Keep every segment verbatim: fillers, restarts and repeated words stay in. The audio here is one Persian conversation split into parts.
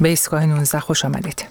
به ایستگاه نوزده خوش آمدید.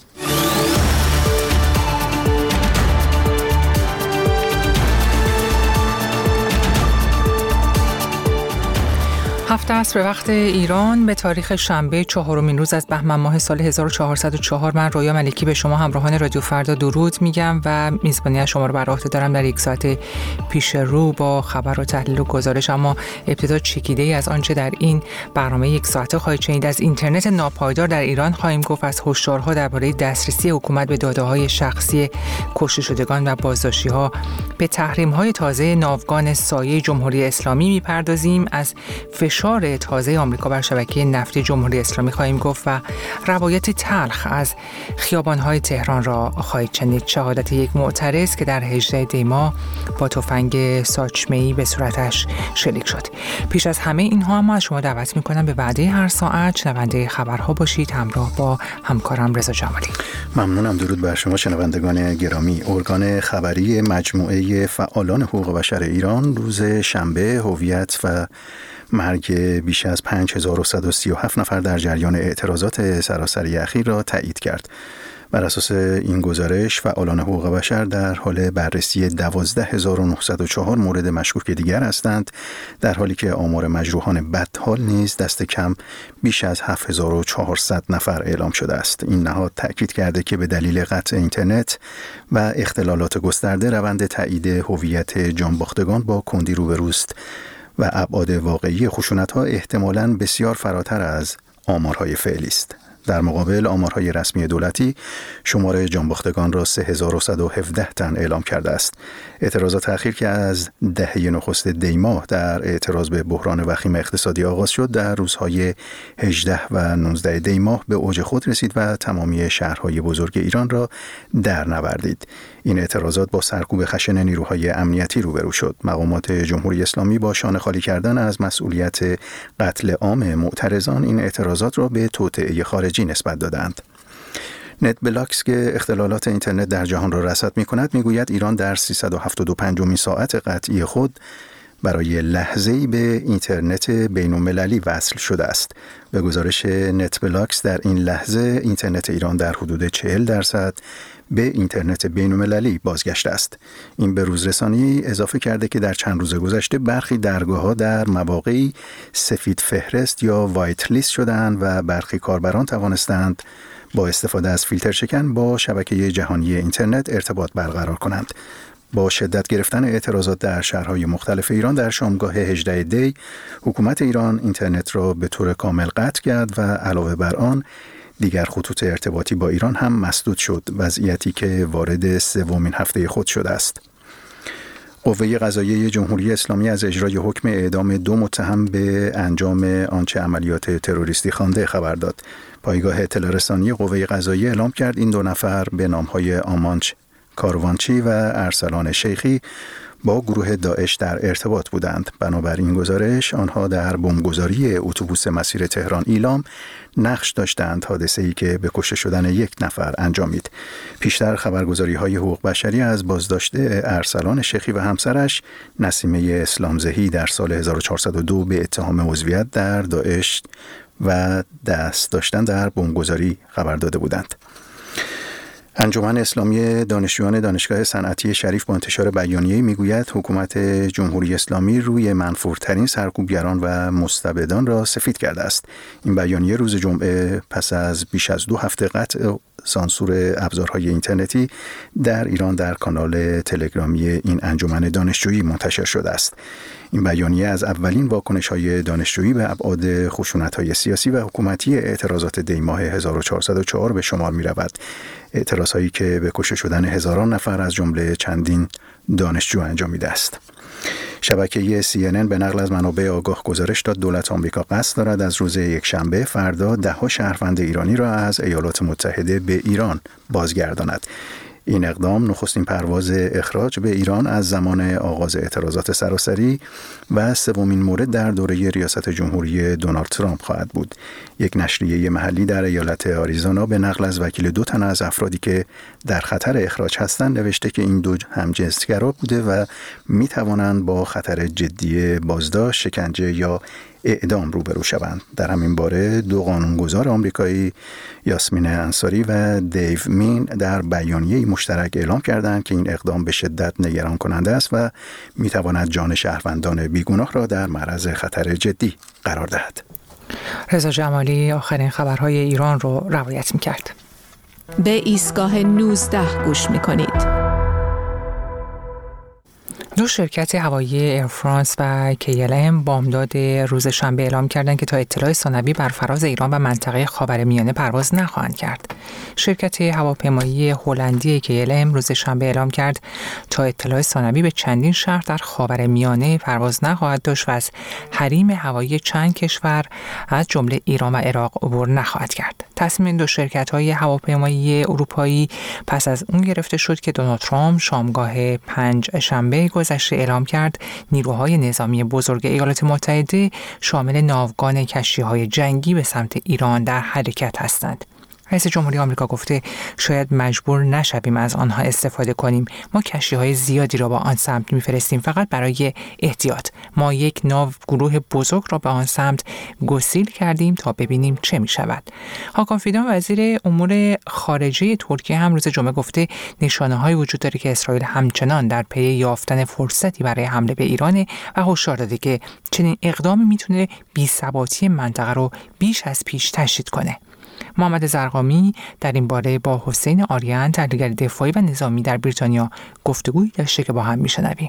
هفت عصر به وقت ایران به تاریخ شنبه چهارمین روز از بهمن ماه سال هزار و چهارصد و چهار من رویا ملکی به شما همراهان رادیو فردا درود میگم و میزبانی شما رو بر عهده دارم در یک ساعت پیش رو با خبر و تحلیل و گزارش. اما ابتدا چکیده ای از آنچه در این برنامه یک ساعته خواهید شنید. از اینترنت ناپایدار در ایران خواهیم گفت، از هشدارها درباره دسترسی حکومت به داده‌های شخصی کشته شدگان و بازداشتی‌ها به تحریم‌های تازه ناوگان سایه جمهوری اسلامی میپردازیم. از فشار تازه آمریکا بر شبکه نفتی جمهوری اسلامی خواهیم گفت و روایت تلخ از خیابان‌های تهران را خواهید شنید. شهادت یک معترض که در هجدهم دی ماه با تفنگ ساچمه‌ای به صورتش شلیک شد. پیش از همه اینها اما از شما دعوت می‌کنم به وعده هر ساعت شنونده خبرها باشید همراه با همکارم رضا جمالی. ممنونم. درود بر شما شنوندگان گرامی. ارگان خبری مجموعه فعالان حقوق بشر ایران روز شنبه هویت و مرگ بیش از پنج هزار و صد و سی و هفت نفر در جریان اعتراضات سراسری اخیر را تایید کرد. بر اساس این گزارش فعالان حقوق بشر در حال بررسی دوازده هزار و نهصد و چهار مورد مشکوک دیگر هستند، در حالی که آمار مجروحان بدحال نیز دست کم بیش از هفت هزار و چهارصد نفر اعلام شده است. این نهاد تأکید کرده که به دلیل قطع اینترنت و اختلالات گسترده روند تایید هویت جانباختگان با کندی روبروست و ابعاد واقعی خشونت‌ها احتمالاً بسیار فراتر از آمارهای فعلی است. در مقابل آمارهای رسمی دولتی شمار جانباختگان را سه هزار و صد و هفده تن اعلام کرده است. اعتراضات اخیر که از دهه نخست دی ماه در اعتراض به بحران وخیم اقتصادی آغاز شد، در روزهای هجده و نوزده دی ماه به اوج خود رسید و تمامی شهرهای بزرگ ایران را در نوردید. این اعتراضات با سرکوب خشن نیروهای امنیتی روبرو شد. مقامات جمهوری اسلامی با شانه خالی کردن از مسئولیت قتل عام معترضان این اعتراضات را به توطئه خارجی نسبت دادند. نت بلاکس که اختلالات اینترنت در جهان را رصد می‌کند می‌گوید ایران در سیصد و هفتاد و پنجمین ساعت قطعی خود برای لحظه‌ای به اینترنت بین‌المللی وصل شده است. به گزارش نت بلاکس در این لحظه اینترنت ایران در حدود چهل درصد به اینترنت بین‌المللی بازگشته است. این به روزرسانی اضافه کرده که در چند روز گذشته برخی درگاه‌ها در مواقعی سفید فهرست یا وایت لیست شدند و برخی کاربران توانستند با استفاده از فیلتر شکن با شبکه جهانی اینترنت ارتباط برقرار کنند. با شدت گرفتن اعتراضات در شهرهای مختلف ایران در شامگاه هجدهم دی، حکومت ایران اینترنت را به طور کامل قطع کرد و علاوه بر آن دیگر خطوط ارتباطی با ایران هم مسدود شد، وضعیتی که وارد سومین هفته خود شده است. قوه قضاییه جمهوری اسلامی از اجرای حکم اعدام دو متهم به انجام آنچه عملیات تروریستی خوانده خبر داد. پایگاه اطلاع رسانی قوه قضاییه اعلام کرد این دو نفر به نام‌های آمانچ کاروانچی و ارسلان شیخی با گروه داعش در ارتباط بودند. بنابراین گزارش آنها در بمبگذاری اتوبوس مسیر تهران ایلام نقش داشتند، حادثه‌ای که به کشته شدن یک نفر انجامید. پیشتر خبرگزاری‌های حقوق بشری از بازداشت ارسلان شیخی و همسرش نسیمه اسلامزهی در سال هزار و چهارصد و دو به اتهام عضویت در داعش و دست داشتن در بمبگذاری خبر داده بودند. انجمن اسلامی دانشجویان دانشگاه صنعتی شریف با انتشار بیانیه‌ای میگوید حکومت جمهوری اسلامی روی منفورترین سرکوبگران و مستبدان را سفید کرده است. این بیانیه روز جمعه پس از بیش از دو هفته قطع سانسور ابزارهای اینترنتی در ایران در کانال تلگرامی این انجمن دانشجویی منتشر شده است. این بیانیه از اولین واکنش‌های دانشجویی به ابعاد خشونت‌های سیاسی و حکومتی اعتراضات دی ماه هزار و چهارصد و چهار به شمار می‌رود. اعتراضهایی که به کشته شدن هزاران نفر از جمله چندین دانشجو انجامیده است. شبکه سی ان ان به نقل از منابع آگاه گزارش داد دولت آمریکا قصد دارد از روز یکشنبه فردا ده ها شهروند ایرانی را از ایالات متحده به ایران بازگرداند. این اقدام نخستین پرواز اخراج به ایران از زمان آغاز اعتراضات سراسری و سومین مورد در دوره ریاست جمهوری دونالد ترامپ خواهد بود. یک نشریه محلی در ایالت آریزونا به نقل از وکیل دو تن از افرادی که در خطر اخراج هستند نوشته که این دو همجنسگرا بوده و می توانند با خطر جدی بازداشت، شکنجه یا اعدام روبرو شوند. در همین باره دو قانونگذار آمریکایی، یاسمین انصاری و دیو مین، در بیانیه‌ای مشترک اعلام کردند که این اقدام به شدت نگران کننده است و می‌تواند جان شهروندان بیگناه را در معرض خطر جدی قرار دهد. رضا جمالی آخرین خبرهای ایران رو روایت می‌کرد. به ایستگاه نوزده گوش می‌کنید. دو شرکت هوایی ایر فرانس و کی ال ام بامداد روز شنبه اعلام کردند که تا اطلاع ثانوی بر فراز ایران و منطقه خاورمیانه پرواز نخواهند کرد. شرکت هواپیمایی هلندی کی ال ام روز شنبه اعلام کرد تا اطلاع ثانوی به چندین شهر در خاورمیانه پرواز نخواهد داشت و از حریم هوایی چند کشور از جمله ایران و عراق عبور نخواهد کرد. تصمیم این دو شرکت‌های هواپیمایی اروپایی پس از اون گرفته شد که دونالد ترامپ شامگاه پنج شنبه گذشته اعلام کرد نیروهای نظامی بزرگ ایالات متحده شامل ناوگان کشتی‌های جنگی به سمت ایران در حرکت هستند. رئیس جمهوری آمریکا گفته شاید مجبور نشویم از آنها استفاده کنیم. ما کشتی‌های زیادی را با آن سمت می‌فرستیم فقط برای احتیاط. ما یک ناو گروه بزرگ را به آن سمت گسیل کردیم تا ببینیم چه می‌شود. هاکان فیدان وزیر امور خارجه ترکیه هم روز جمعه گفته نشانه‌هایی وجود داره که اسرائیل همچنان در پی یافتن فرصتی برای حمله به ایران و هشدار داده که چنین اقدامی می‌تونه بی‌ثباتی منطقه رو بیش از پیش تشدید کنه. محمد زرقامی در این باره با حسین آریان تحلیلگر دفاعی و نظامی در بریتانیا گفتگویی داشته که با هم میشنویم.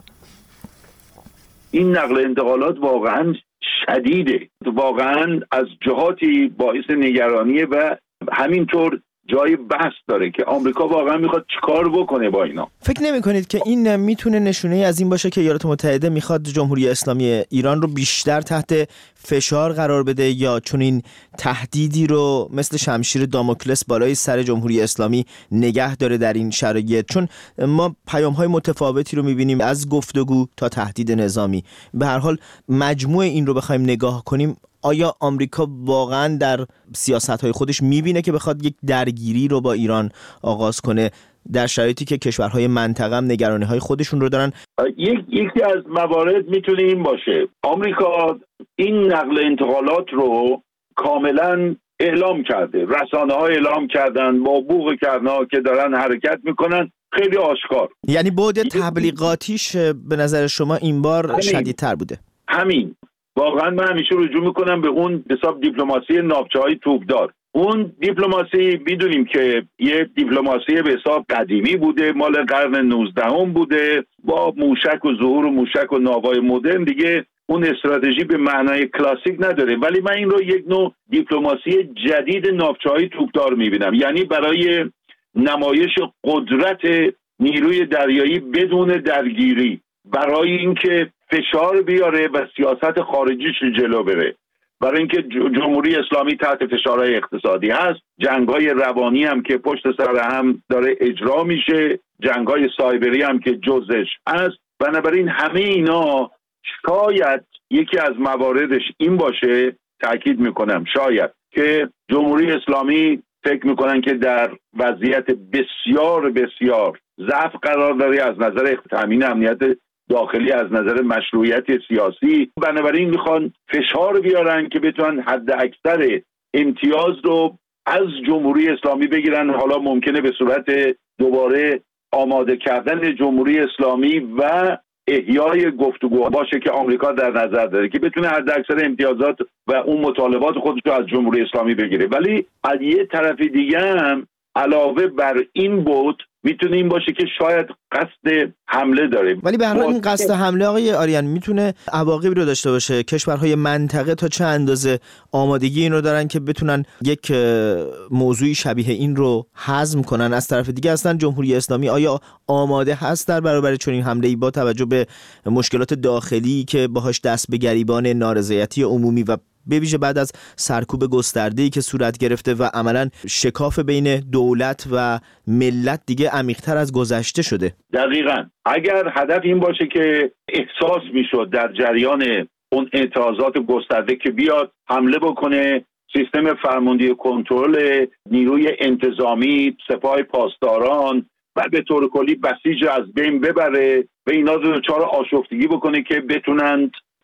این نقل انتقالات واقعا شدیده، واقعا از جهاتی باعث نگرانیه و همینطور جای بحث داره که آمریکا واقعا میخواد چیکار بکنه با اینا. فکر نمی کنید که این میتونه نشونه از این باشه که ایالات متحده میخواد جمهوری اسلامی ایران رو بیشتر تحت فشار قرار بده یا چون این تهدیدی رو مثل شمشیر داموکلس بالای سر جمهوری اسلامی نگه داره در این شرایط؟ چون ما پیام‌های متفاوتی رو میبینیم از گفتگو تا تهدید نظامی. به هر حال مجموع این رو بخوایم نگاه کنیم، آیا آمریکا واقعا در سیاست‌های خودش می‌بینه که بخواد یک درگیری رو با ایران آغاز کنه در شرایطی که کشورهای منطقه هم نگرانی‌های خودشون رو دارن؟ یک یکی از موارد میتونه این باشه. آمریکا این نقل انتقالات رو کاملا اعلام کرده، رسانه‌ها اعلام کردن، با بوق کرنا که دارن حرکت میکنن، خیلی آشکار. یعنی بعد تبلیغاتیش به نظر شما این بار شدیدتر بوده؟ همین. واقعا من همیشه رجوع میکنم به اون حساب دیپلماسی ناوچه‌های توپدار. اون دیپلماسی میدونیم که یه دیپلماسی به حساب قدیمی بوده، مال قرن نوزدهم بوده، با موشک و ظهور و موشک و ناوای مدرن دیگه اون استراتژی به معنای کلاسیک نداره. ولی من این رو یک نوع دیپلماسی جدید ناوچه‌های توپدار میبینم، یعنی برای نمایش قدرت نیروی دریایی بدون درگیری، برای اینکه فشار بیاره و سیاست خارجیش جلو بره، برای اینکه جمهوری اسلامی تحت فشارهای اقتصادی هست، جنگ‌های روانی هم که پشت سر هم داره اجرا میشه، جنگ‌های سایبری هم که جزش هست. بنابراین همه اینا شاید یکی از مواردش این باشه، تأکید میکنم شاید، که جمهوری اسلامی فکر میکنن که در وضعیت بسیار بسیار ضعف قرار داره از نظر تامین امنیت داخلی، از نظر مشروعیت سیاسی. بنابراین میخوان فشار بیارن که بتونن حد اکثر امتیاز رو از جمهوری اسلامی بگیرن. حالا ممکنه به صورت دوباره آماده کردن جمهوری اسلامی و احیای گفتگو باشه که آمریکا در نظر داره که بتونه حد اکثر امتیازات و اون مطالبات خودش رو از جمهوری اسلامی بگیره. ولی از یه طرف دیگه هم علاوه بر این بود میتونه این باشه که شاید قصد حمله داره. ولی به هر حال این قصد حمله آقای آریان میتونه عواقبی رو داشته باشه. کشورهای منطقه تا چه اندازه آمادگی این رو دارن که بتونن یک موضوعی شبیه این رو هضم کنن؟ از طرف دیگه اصلا جمهوری اسلامی آیا آماده هست در برابر چنین حمله‌ای با توجه به مشکلات داخلی که باهاش دست به گریبان نارضایتی عمومی و به ویژه بعد از سرکوب گسترده‌ای که صورت گرفته و عملاً شکاف بین دولت و ملت دیگه عمیق‌تر از گذشته شده؟ دقیقاً. اگر هدف این باشه که احساس میشد در جریان اون اعتراضات گسترده که بیاد حمله بکنه، سیستم فرماندهی کنترل نیروی انتظامی، سپاه پاسداران و به طور کلی بسیج از بین ببره و اینا رو دچار آشفتگی بکنه که بتونند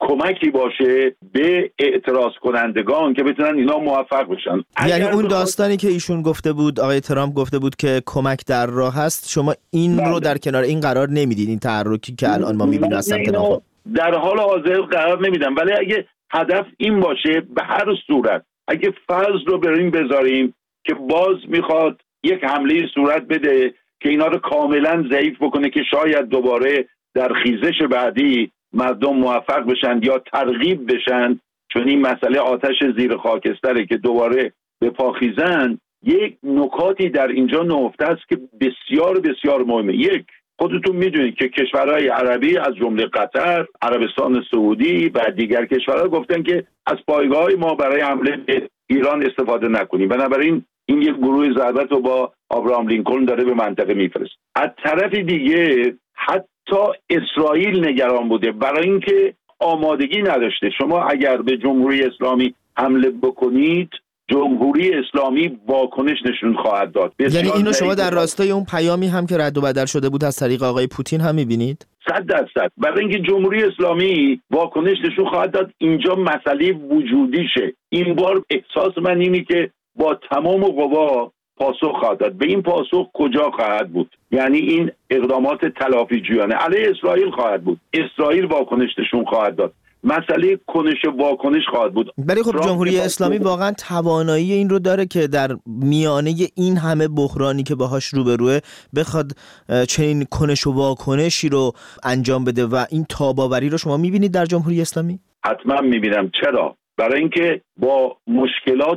کمکی باشه به اعتراض کنندگان که بتونن اینا موفق بشن. یعنی اون داستانی که ایشون گفته بود، آقای ترامپ گفته بود که کمک در راه هست، شما این بله. رو در کنار این قرار نمیدید، این تحرکی که الان ما میبینیم از سمت ناخن در حال حاضر قرار نمیدم، ولی اگه هدف این باشه به هر صورت، اگه فرض رو بریم بذاریم که باز میخواد یک حمله صورت بده که اینا رو کاملا ضعیف بکنه که شاید دوباره در خیزش بعدی مردم موفق بشن یا ترغیب بشن، چون این مسئله آتش زیر خاکستره که دوباره به پا خیزن. یک نکاتی در اینجا نهفته است که بسیار بسیار مهمه. یک، خودتون میدونید که کشورهای عربی از جمله قطر، عربستان سعودی و دیگر کشورها گفتن که از پایگاه ما برای حمله به ایران استفاده نکنیم. بنابراین این یک گروه ضربت رو با ابراهام لینکلن داره به منطقه میفرست. از طرف دیگه حتی اسرائیل نگران بوده برای اینکه آمادگی نداشته. شما اگر به جمهوری اسلامی حمله بکنید، جمهوری اسلامی واکنش نشون خواهد داد. یعنی اینو شما در راستای اون پیامی هم که رد و بدل شده بود از طریق آقای پوتین هم می‌بینید؟ صد درصد. برای اینکه جمهوری اسلامی واکنش نشون خواهد داد، اینجا مسئله وجودیشه. این بار احساس من اینه که با تمام قوا پاسخ خواهد داد. به این پاسخ کجا خواهد بود؟ یعنی این اقدامات تلافی جویانه علیه اسرائیل خواهد بود. اسرائیل واکنش نشون خواهد داد. مسئله کنش واکنش خواهد بود. ولی خب جمهوری اسلامی واقعا توانایی این رو داره که در میانه این همه بحرانی که باهاش روبروه بخواد چنین کنش و واکنشی رو انجام بده و این تاباوری رو شما میبینید در جمهوری اسلامی؟ حتما میبینم. چرا؟ برای اینکه با مشکلات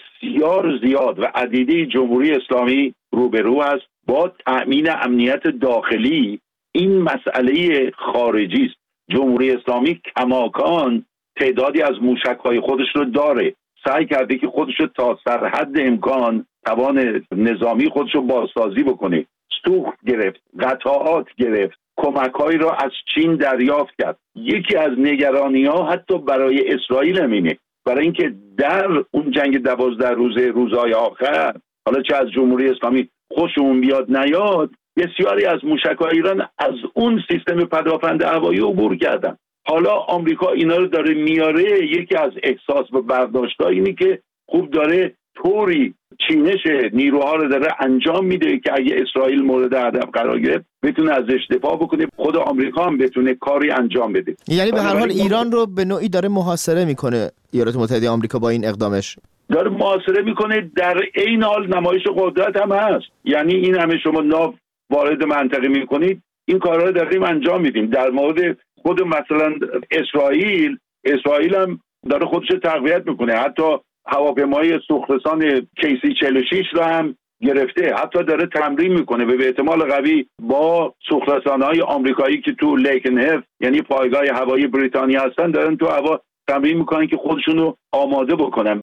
بسیار زیاد و عدیده جمهوری اسلامی روبرو است. با تأمین امنیت داخلی این مسئله خارجی است. جمهوری اسلامی کماکان تعدادی از موشک‌های خودش رو داره، سعی کرده که خودش رو تا سرحد امکان توان نظامی خودش رو بازسازی بکنه. سوخت گرفت، قطعات گرفت، کمک‌هایی را از چین دریافت کرد. یکی از نگرانی‌ها حتی برای اسرائیل همینه، برای اینکه در اون جنگ دوازده روزه روزهای آخر، حالا چه از جمهوری اسلامی خوشمون بیاد نیاد، بسیاری از موشک‌های ایران از اون سیستم پدافند هوایی عبور کردن. حالا آمریکا اینا رو داره میاره. یکی از احساس و برداشت‌ها اینه که خوب داره طوری چینش نیروها رو داره انجام میده که اگه اسرائیل مورد هدف قرار گرفت بتونه ازش دفاع بکنه، خود آمریکا هم بتونه کاری انجام بده. یعنی به هر حال ایران رو به نوعی داره محاصره میکنه ایالات متحده آمریکا با این اقدامش. داره محاصره میکنه، در عین حال نمایش قدرت هم هست. یعنی این همه شما ناو وارد منطقه میکنید، این کارا رو داریم انجام میدیم. در مورد خود مثلا اسرائیل، اسرائیل هم داره خودش تقویت میکنه. حتی هواپیمای سوخترسان کیسی چهل و شش رو هم گرفته، حتی داره تمرین میکنه و به احتمال قوی با سوخترسان‌های آمریکایی که تو لیکنهف یعنی پایگاه هوایی بریتانیا هستن دارن تو هوا تمرین میکنن که خودشونو آماده بکنن.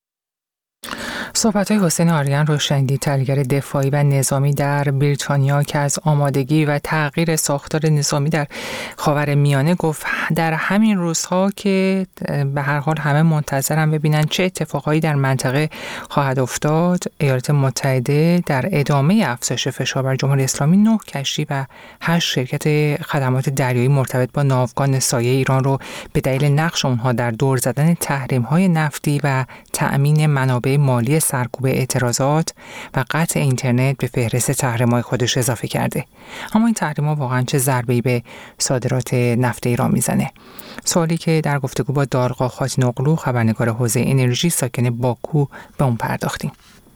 صحبت‌های حسین آریان رو شنیدید، تحلیلگر دفاعی و نظامی در بریتانیا که از آمادگی و تغییر ساختار نظامی در خاورمیانه گفت در همین روزها که به هر حال همه منتظرن ببینن چه اتفاقایی در منطقه خواهد افتاد، ایالات متحده در ادامه افزایش فشار بر جمهوری اسلامی نه کشتی و هشت شرکت خدمات دریایی مرتبط با ناوگان سایه ایران رو به دلیل نقش اونها در دور زدن تحریم‌های نفتی و تأمین منابع مالی سرکوب اعتراضات و قطع اینترنت به فهرست تحریم‌های خودش اضافه کرده. اما این تحریم‌ها واقعاً چه ضربه‌ای به صادرات نفت ایران میزنه؟ سوالی که در گفتگو با دارقا خاتی‌اوغلو، خبرنگار حوزه انرژی ساکن باکو، به اون پرداختیم.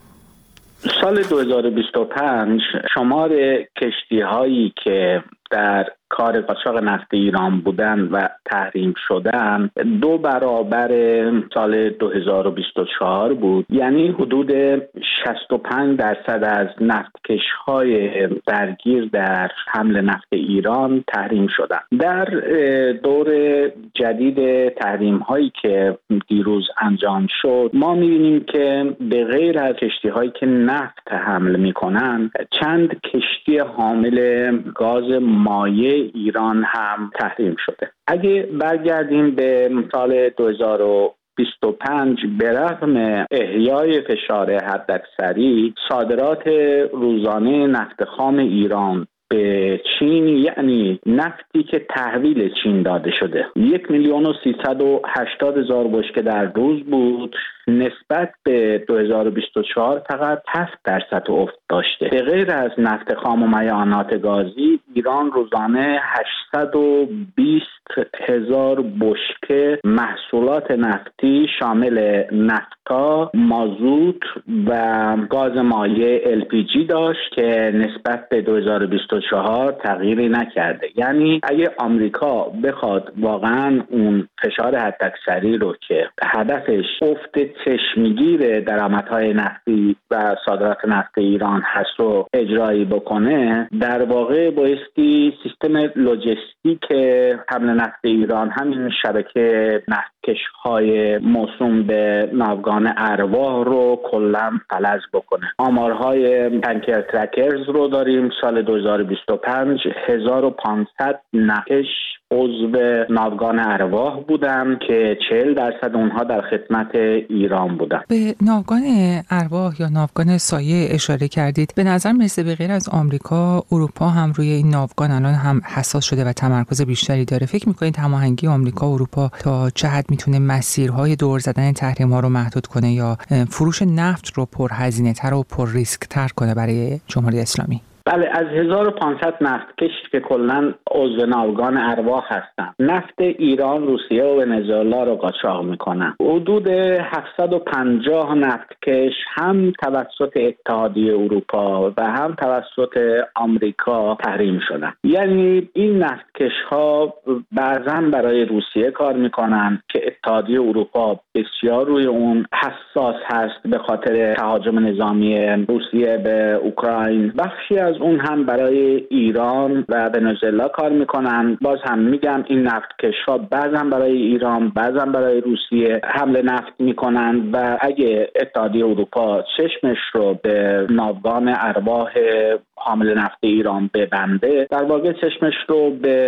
سال دو هزار و بیست و پنج شمار کشتی‌هایی که در کار قاچاق نفت ایران بودن و تحریم شدن دو برابر سال دو هزار و بیست و چهار بود. یعنی حدود شصت و پنج درصد از نفتکش‌های درگیر در حمل نفت ایران تحریم شدن. در دور جدید تحریم‌هایی که دیروز انجام شد ما می‌بینیم که به غیر از کشتی‌هایی که نفت حمل می‌کنن، چند کشتی حامل گاز مایع ایران هم تحریم شده. اگه برگردیم به سال دو هزار و بیست و پنج، به رغم احیای فشار حداکثری، صادرات روزانه نفت خام ایران به چین، یعنی نفتی که تحویل چین داده شده، یک میلیون و سیصد و هشتاد هزار بشکه در روز بود، نسبت به دو هزار و بیست و چهار فقط هفت درصد افت داشته. به غیر از نفت خام و معدنیات گازی، ایران روزانه هشتصد و بیست هزار بشکه محصولات نفتی شامل نفتا، مازوت و گاز مایع ال پی جی داشت که نسبت به دو هزار و بیست و چهار تغییری نکرده. یعنی اگه آمریکا بخواد واقعا اون فشار حداکثری رو که هدفش افت چشمگیر درآمدهای نفتی و صادرات نفت ایران هست رو اجرایی بکنه، در واقع بایستی سیستم لوجستیک حمل نفت ایران، همین شبکه نفتکش‌های موسوم به ناوگان ارواح رو کلاً فلج بکنه. آمارهای تانکر ترکرز رو داریم. سال دو هزار و بیست و پنج هزار و پانصد نفتکش عضو ناوگان ارواح بودن که چهل درصد اونها در خدمت ایران بودن. به ناوگان ارواح یا ناوگان سایه اشاره کردید. به نظر میرسه به غیر از آمریکا، اروپا هم روی این ناوگان الان هم حساس شده و تمرکز بیشتری داره. فکر می‌کنید هماهنگی آمریکا و اروپا تا چه حد میتونه مسیرهای دور زدن تحریم‌ها رو محدود کنه یا فروش نفت رو پرهزینه‌تر و پر ریسک‌تر کنه برای جمهوری اسلامی؟ بله، از هزار و پانصد نفتکش که کلاً عضو ناوگان ارواح هستن، نفت ایران، روسیه و ونزوئلا رو قاچاق میکنن. حدود هفتصد و پنجاه نفتکش هم توسط اتحادیه اروپا و هم توسط آمریکا تحریم شدن. یعنی این نفتکش ها بعضاً برای روسیه کار میکنن که اتحادیه اروپا بسیار روی اون حساس هست به خاطر تهاجم نظامی روسیه به اوکراین. بخشی از اون هم برای ایران و ونزوئلا کار میکنن. باز هم میگم این نفتکش‌ها بعضا برای ایران، بعضا برای روسیه حمل نفت میکنن و اگه اتحادیه اروپا چشمش رو به ناوگان ارواح حامل نفت ایران ببنده، در واقع چشمش رو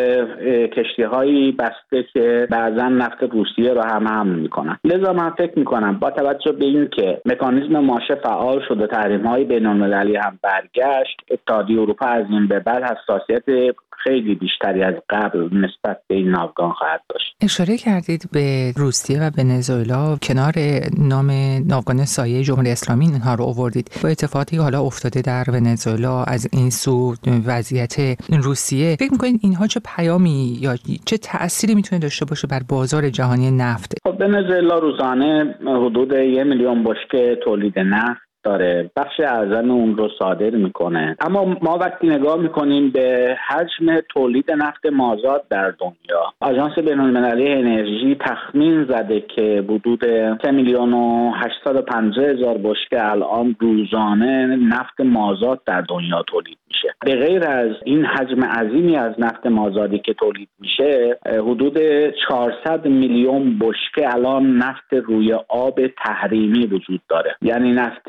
به کشتی‌هایی بسته که بعضا نفت روسیه رو هم حمل میکنن. لذا من فکر میکنم با توجه به این که مکانیزم ماشه فعال شد و تحریم‌های بین‌المللی هم برگشت، اتحادیه اروپا از این به بعد حساسیت خیلی بیشتری از قبل نسبت به این ناوگان خواهد داشت. اشاره کردید به روسیه و ونزوئلا، کنار نام ناوگان سایه جمهوری اسلامی اینها رو آوردید. با اتفاقی حالا افتاده در ونزوئلا، از این سو وضعیت روسیه، فکر می‌کنید اینها چه پیامی یا چه تأثیری میتونه داشته باشه بر بازار جهانی نفت؟ خب ونزوئلا روزانه حدود یک میلیون بشکه تولید نفت داره، بخش اعظم اون رو صادر میکنه. اما ما وقتی نگاه میکنیم به حجم تولید نفت مازاد در دنیا، آژانس بین‌المللی انرژی تخمین زده که حدود سه میلیون و هشتصد و پنجاه هزار بشکه الان روزانه نفت مازاد در دنیا تولید میشه. به غیر از این حجم عظیمی از نفت مازادی که تولید میشه، حدود چهارصد میلیون بشکه الان نفت روی آب تحریمی وجود داره. یعنی نفت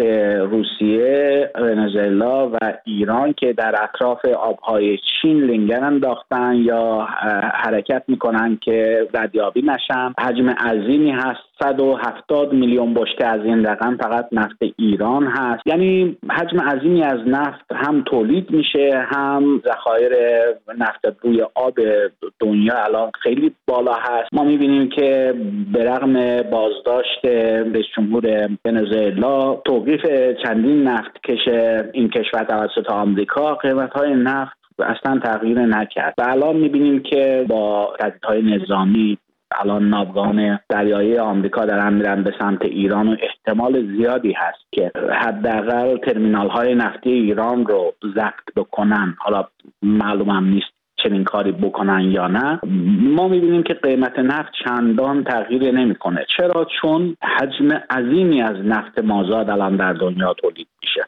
روسیه، ونزوئلا و ایران که در اطراف آبهای چین لنگر انداختن یا حرکت میکنن که ردیابی نشن، حجم عظیمی هست. صد و هفتاد میلیون بشکه از این رقم فقط نفت ایران هست. یعنی حجم عظیمی از نفت هم تولید میشه، هم ذخایر نفت روی آب دنیا الان خیلی بالا هست. ما میبینیم که به رغم بازداشت رئیس جمهور ونزوئلا، توقیف چندین نفتکش این کشور توسط آمریکا، قیمت‌های نفت اصلا تغییر نکرد و الان میبینیم که با تهدیدهای نظامی الان ناوگان دریایی آمریکا دارن میرن به سمت ایران و احتمال زیادی هست که حداقل ترمینال‌های نفتی ایران رو ضبط بکنن. حالا معلومم نیست چنین کاری بکنن یا نه. ما میبینیم که قیمت نفت چندان تغییر نمیکنه. چرا؟ چون حجم عظیمی از نفت مازاد الان در دنیا تولید میشه.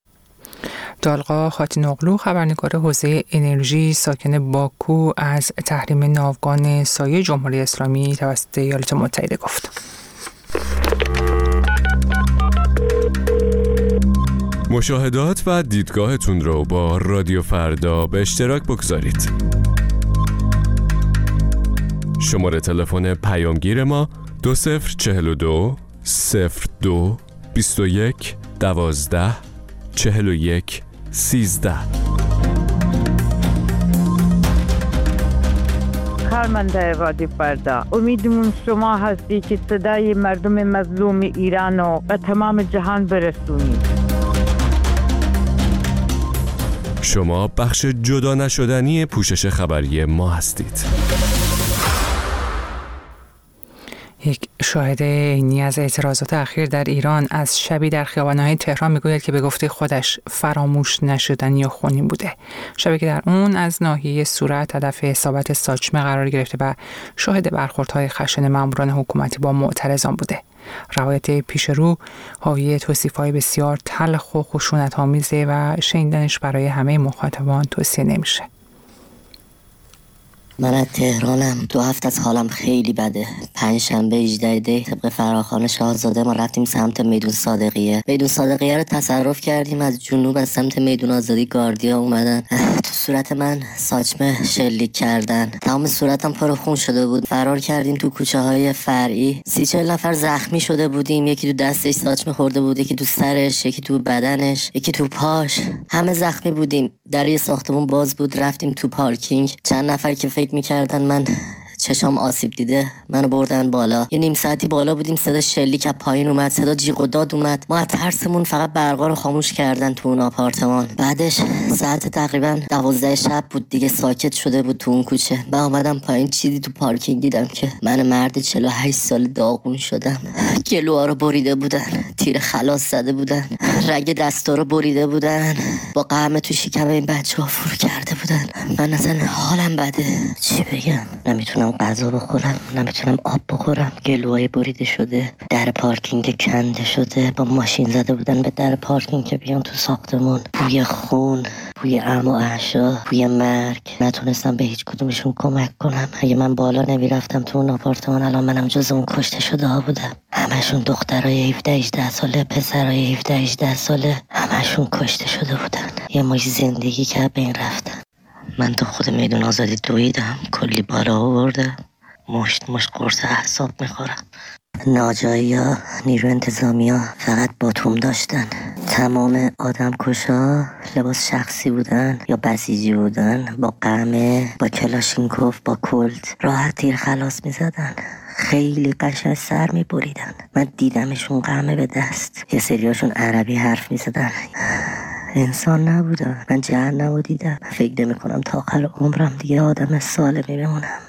دالقا خاتینوغلو، خبرنگار حوزه انرژی ساکن باکو، از تحریم ناوگان سایه جمهوری اسلامی توسط ایالات متحده گفت. مشاهدات و دیدگاهتون رو با رادیو فردا به اشتراک بگذارید. شماره تلفن پیامگیر ما دو صفر چهل و دو صفر دو بیست و یک دوازده چهل و یک سیزده. کارمند رادیو فردا، امیدمون شما هستی که صدای مردم مظلوم ایران و به تمام جهان برسونید. شما بخش جدا نشدنی پوشش خبری ما هستید. یک شاهد عینی از اعتراضات اخیر در ایران از شبی در خیابان‌های تهران میگوید که به گفته خودش فراموش نشدنی و خونین بوده. شبی که در اون از ناحیه صورت هدف اصابت ساچمه قرار گرفته و شاهد برخوردهای خشن ماموران حکومتی با معترضان بوده. روایت پیش رو حاوی توصیف‌های بسیار تلخ و خشونت‌آمیزه و شنیدنش برای همه مخاطبان توصیه نمیشه. من از تهرانم. دو هفته از حالم خیلی بده. پنج شنبه هجده دی طبق فراخوان شاهزاده ما رفتیم سمت میدون صادقیه. میدون صادقیه رو تصرف کردیم. از جنوب از سمت میدون آزادی گاردیا اومدن تو صورت من ساچمه شلیک کردن. تمام صورتم پر خون شده بود. فرار کردیم تو کوچه های فرعی. سی چهل نفر زخمی شده بودیم. یکی تو دستش ساچمه خورده بود، یکی تو سرش، یکی تو بدنش، یکی تو پاش. همه زخمی بودیم. در یه ساختمون باز بود. رفتیم تو پارکینگ. چند نفر که فکر میکردن من چشام آسیب دیده منو بردن بالا. یه نیم ساعتی بالا بودیم. صدا شلیک از پایین اومد، صدا جیغ و داد اومد. ما از ترسمون فقط برقا رو خاموش کردن تو اون آپارتمان. بعدش ساعت تقریبا دوازده شب بود دیگه، ساکت شده بود تو اون کوچه. من اومدم پایین، چیزی تو پارکینگ دیدم که من مرد چهل و هشت سال داغون شدم. گلوها رو بریده بودن، تیر خلاص زده بودن، رگ دستا رو بریده بودن، با قهمه تو شکم این بچه‌ها فرو کرده بودن. من اصلا حالم بده، چی بگم؟ نمیتونم غذا بخورم، نمیتونم آب بخورم. گلوهای بریده شده، در پارکینگ کنده شده. با ماشین زده بودن به در پارکینگ که بیان تو ساختمون. بوی خون، بوی ام و احشا، بوی مرگ. نتونستم به هیچ کدومشون کمک کنم. اگه من بالا نمیرفتم تو اون آپارتمان الان منم جز اون کشته شده ها بودم. همشون دخترای هفده هجده ساله، پسرای هفده هجده ساله، همشون کشته شده بودن. یه مش زندگی که بین رفتن. من تو خود میدون آزادی دویدم، کلی بالا آورده، مشت مشت قرص اعصاب میخورم. ناجایی ها، نیرو انتظامی ها فقط باتوم داشتن. تمام آدم کشا لباس شخصی بودن یا بسیجی بودن، با قمه، با کلاشینکوف، با کلت راحت تیر خلاص میزدن. خیلی قشنگ سر میبریدن. من دیدمشون قمه به دست. یه سریاشون عربی حرف میزدن. انسان نبودن. من جهنم رو دیدم. فکر نمی کنم تا آخر عمرم دیگه آدم سالمی بمونم.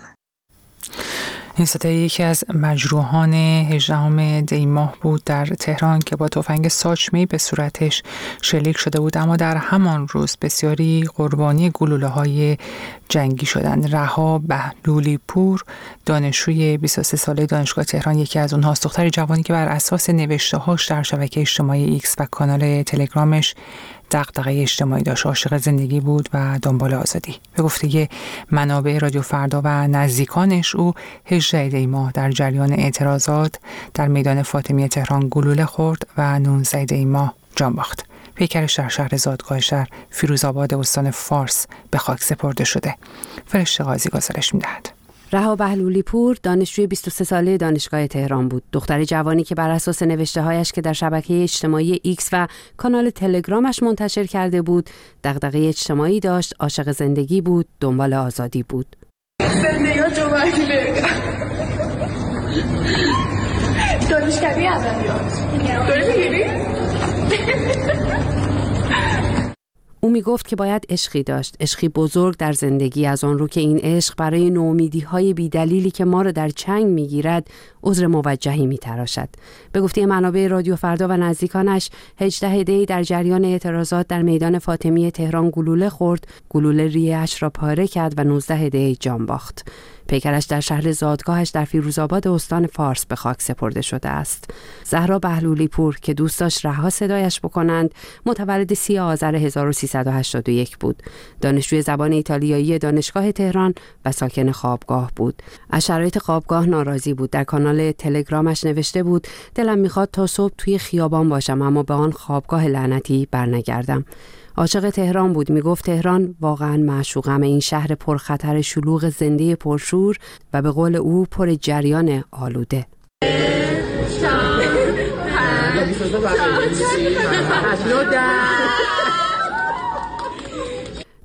این صدای یکی از مجروحان هجدهم دی ماه بود در تهران که با تفنگ ساچمه‌ای به صورتش شلیک شده بود، اما در همان روز بسیاری قربانی گلوله‌های جنگی شدند. رها بهلولی پور، دانشجوی بیست و سه ساله دانشگاه تهران، یکی از اونهاست. دختری جوانی که بر اساس نوشته‌هاش در شبکه اجتماعی ایکس و کانال تلگرامش دغدغه اجتماعی داشت، عاشق زندگی بود و دنبال آزادی. به گفته منابع رادیو فردا و نزدیکانش، او هجده دی ماه در جریان اعتراضات در میدان فاطمی تهران گلوله خورد و نوزده دی ماه جان باخت. پیکرش در شهر زادگاهش در فیروزآباد استان فارس به خاک سپرده شده. فرشته قاضی گزارش می‌دهد. رها بهلولی پور دانشجوی بیست و سه ساله دانشگاه تهران بود. دختر جوانی که بر اساس نوشته‌هایش که در شبکه اجتماعی ایکس و کانال تلگرامش منتشر کرده بود، دغدغه اجتماعی داشت، عاشق زندگی بود، دنبال آزادی بود. زندگی جو وقتی بگم دانشگاهی ادبیات داری میگیری؟ او می گفت که باید عشقی داشت، عشقی بزرگ در زندگی، از آن رو که این عشق برای نومیدی‌های بی‌دلیلی که ما را در چنگ می‌گیرد عذر موجهی می‌تراشد. به گفته منابع رادیو فردا و نزدیکانش، هجده دی در جریان اعتراضات در میدان فاطمی تهران گلوله خورد، گلوله ریه‌اش را پاره کرد و نوزده دی جان باخت. پیکرش در شهر زادگاهش در فیروزآباد استان فارس به خاک سپرده شده است. زهرا بهلولی پور که دوست داشت رها صدایش بکنند، متولد سی آذر هزار و سیصد و هشتاد و یک بود. دانشجوی زبان ایتالیایی دانشگاه تهران و ساکن خوابگاه بود. از شرایط خوابگاه ناراضی بود. در کانال تلگرامش نوشته بود: دلم میخواد تا صبح توی خیابان باشم اما به آن خوابگاه لعنتی برنگردم. عاشق تهران بود. میگفت تهران واقعا معشوقم، این شهر پرخطر، شلوغ، زنده پرشور و به قول او پر جریان آلوده.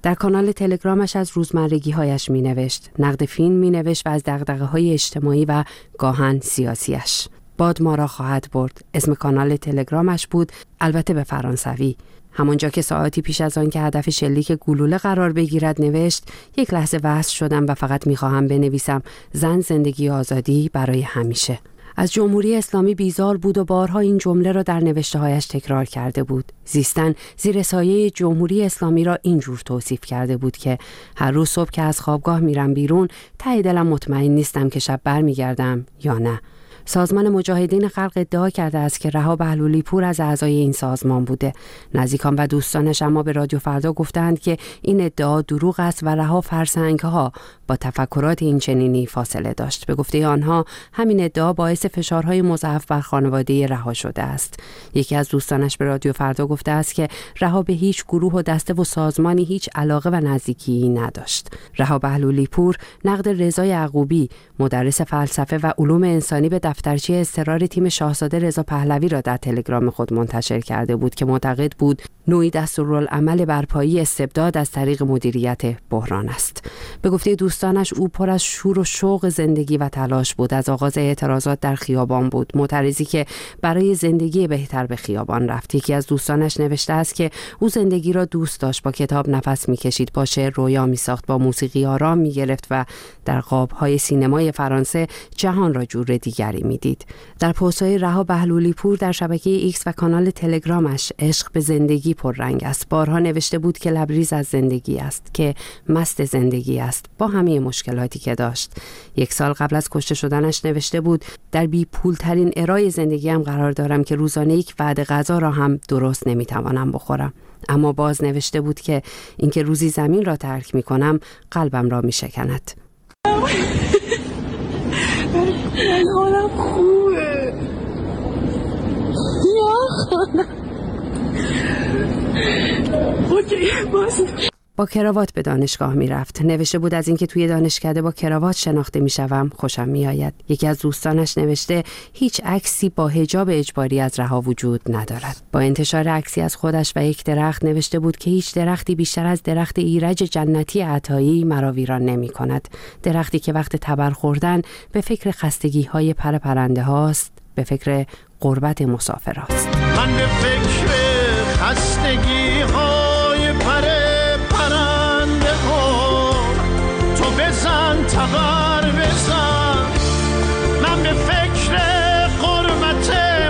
در کانال تلگرامش از روزمرگی‌هایش می‌نوشت، نقد فیلم می‌نوشت و از دغدغه‌های اجتماعی و گاهن سیاسیش. باد ما را خواهد برد. اسم کانال تلگرامش بود، البته به فرانسوی. همانجا که ساعتی پیش از آن که هدف شلیک گلوله قرار بگیرد نوشت، یک لحظه وصل شدم و فقط می‌خواهم بنویسم زن، زندگی، آزادی برای همیشه. از جمهوری اسلامی بیزار بود و بارها این جمله را در نوشته‌هایش تکرار کرده بود. زیستن زیر سایه جمهوری اسلامی را اینجور توصیف کرده بود که هر روز صبح که از خوابگاه میرم بیرون، ته دلم مطمئن نیستم که شب برمیگردم یا نه. سازمان مجاهدین خلق ادعا کرده است که رها بهلولی پور از اعضای این سازمان بوده. نزدیکان و دوستانش اما به رادیو فردا گفتند که این ادعا دروغ است و رها فرسنگ‌ها با تفکرات این چنینی فاصله داشت. به گفته آنها همین ادعا باعث فشارهای مضاعف بر خانواده رها شده است. یکی از دوستانش به رادیو فردا گفته است که رها به هیچ گروه و دسته و سازمانی هیچ علاقه و نزدیکی نداشت. رها بهلولی پور نقد رضا یعقوبی، مدرس فلسفه و علوم انسانی، به دفترچه اضطرار تیم شاهزاده رضا پهلوی را در تلگرام خود منتشر کرده بود که معتقد بود نوعی دستورالعمل برپایی استبداد از طریق مدیریت بحران است. به گفته دوستانش او پر از شور و شوق زندگی و تلاش بود. از آغاز اعتراضات در خیابان بود، معترضی که برای زندگی بهتر به خیابان رفت. یکی از دوستانش نوشته است که او زندگی را دوست داشت، با کتاب نفس می‌کشید، با شعر رویا می‌ساخت، با موسیقی آرام می‌گرفت و در قاب‌های سینمای فرانسه جهان را جور دیگری می‌دید. در پست‌های رها بهلولی پور در شبکه ایکس و کانال تلگرامش عشق به زندگی پررنگ است. بارها نوشته بود که لبریز از زندگی است، که مست زندگی است با همه مشکلاتی که داشت. یک سال قبل از کشته شدنش نوشته بود در بی پول ترین ارای زندگیم قرار دارم که روزانه یک وعده غذا را هم درست نمیتوانم بخورم. اما باز نوشته بود که اینکه روزی زمین را ترک میکنم قلبم را میشکند. من حالم خوبه. اوکی باز. با کراوات به دانشگاه می رفت. نوشته بود از اینکه توی دانشکده با کراوات شناخته می شوم خوشم می آید. یکی از دوستانش نوشته هیچ عکسی با حجاب اجباری از رها وجود ندارد. با انتشار عکسی از خودش و یک درخت نوشته بود که هیچ درختی بیشتر از درخت ایرج جنتی عطایی مرا ویران نمی کند. درختی که وقت تبر خوردن به فکر خستگی های پر پرنده هاست، به فکر غربت مسافرهاست. من به فکر خستگی های پر پرنده ها، تو بزن تبر بزن. من به فکر غربت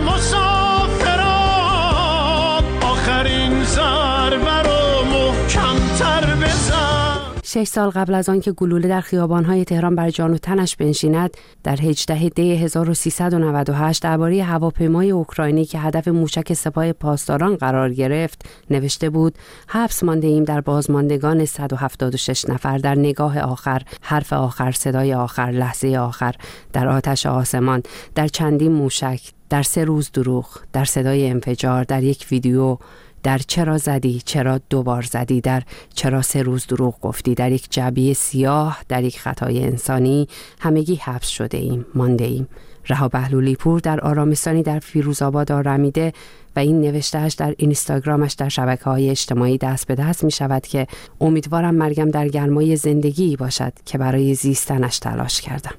مسافران، آخرین ضربه رو محکم‌تر بزن. شش سال قبل از آن که گلوله در خیابان‌های تهران بر جان و تنش بنشیند، در هجدهم دی هزار و سیصد و نود و هشت درباره هواپیمای اوکراینی که هدف موشک سپاه پاسداران قرار گرفت نوشته بود حبس مانده ایم در بازماندگان صد و هفتاد و شش نفر، در نگاه آخر، حرف آخر، صدای آخر، لحظه آخر، در آتش آسمان، در چندین موشک، در سه روز دروغ، در صدای انفجار، در یک ویدیو، در چرا زدی، چرا دوبار زدی، در چرا سه روز دروغ گفتی، در یک جعبه سیاه، در یک خطای انسانی، همگی حبس شده ایم، مانده ایم. رها بهلولی پور در آرامستانی در فیروزآباد آرمیده و این نوشتهش در اینستاگرامش در شبکه‌های اجتماعی دست به دست می شود که امیدوارم مرگم در گرمای زندگی باشد که برای زیستنش تلاش کردم.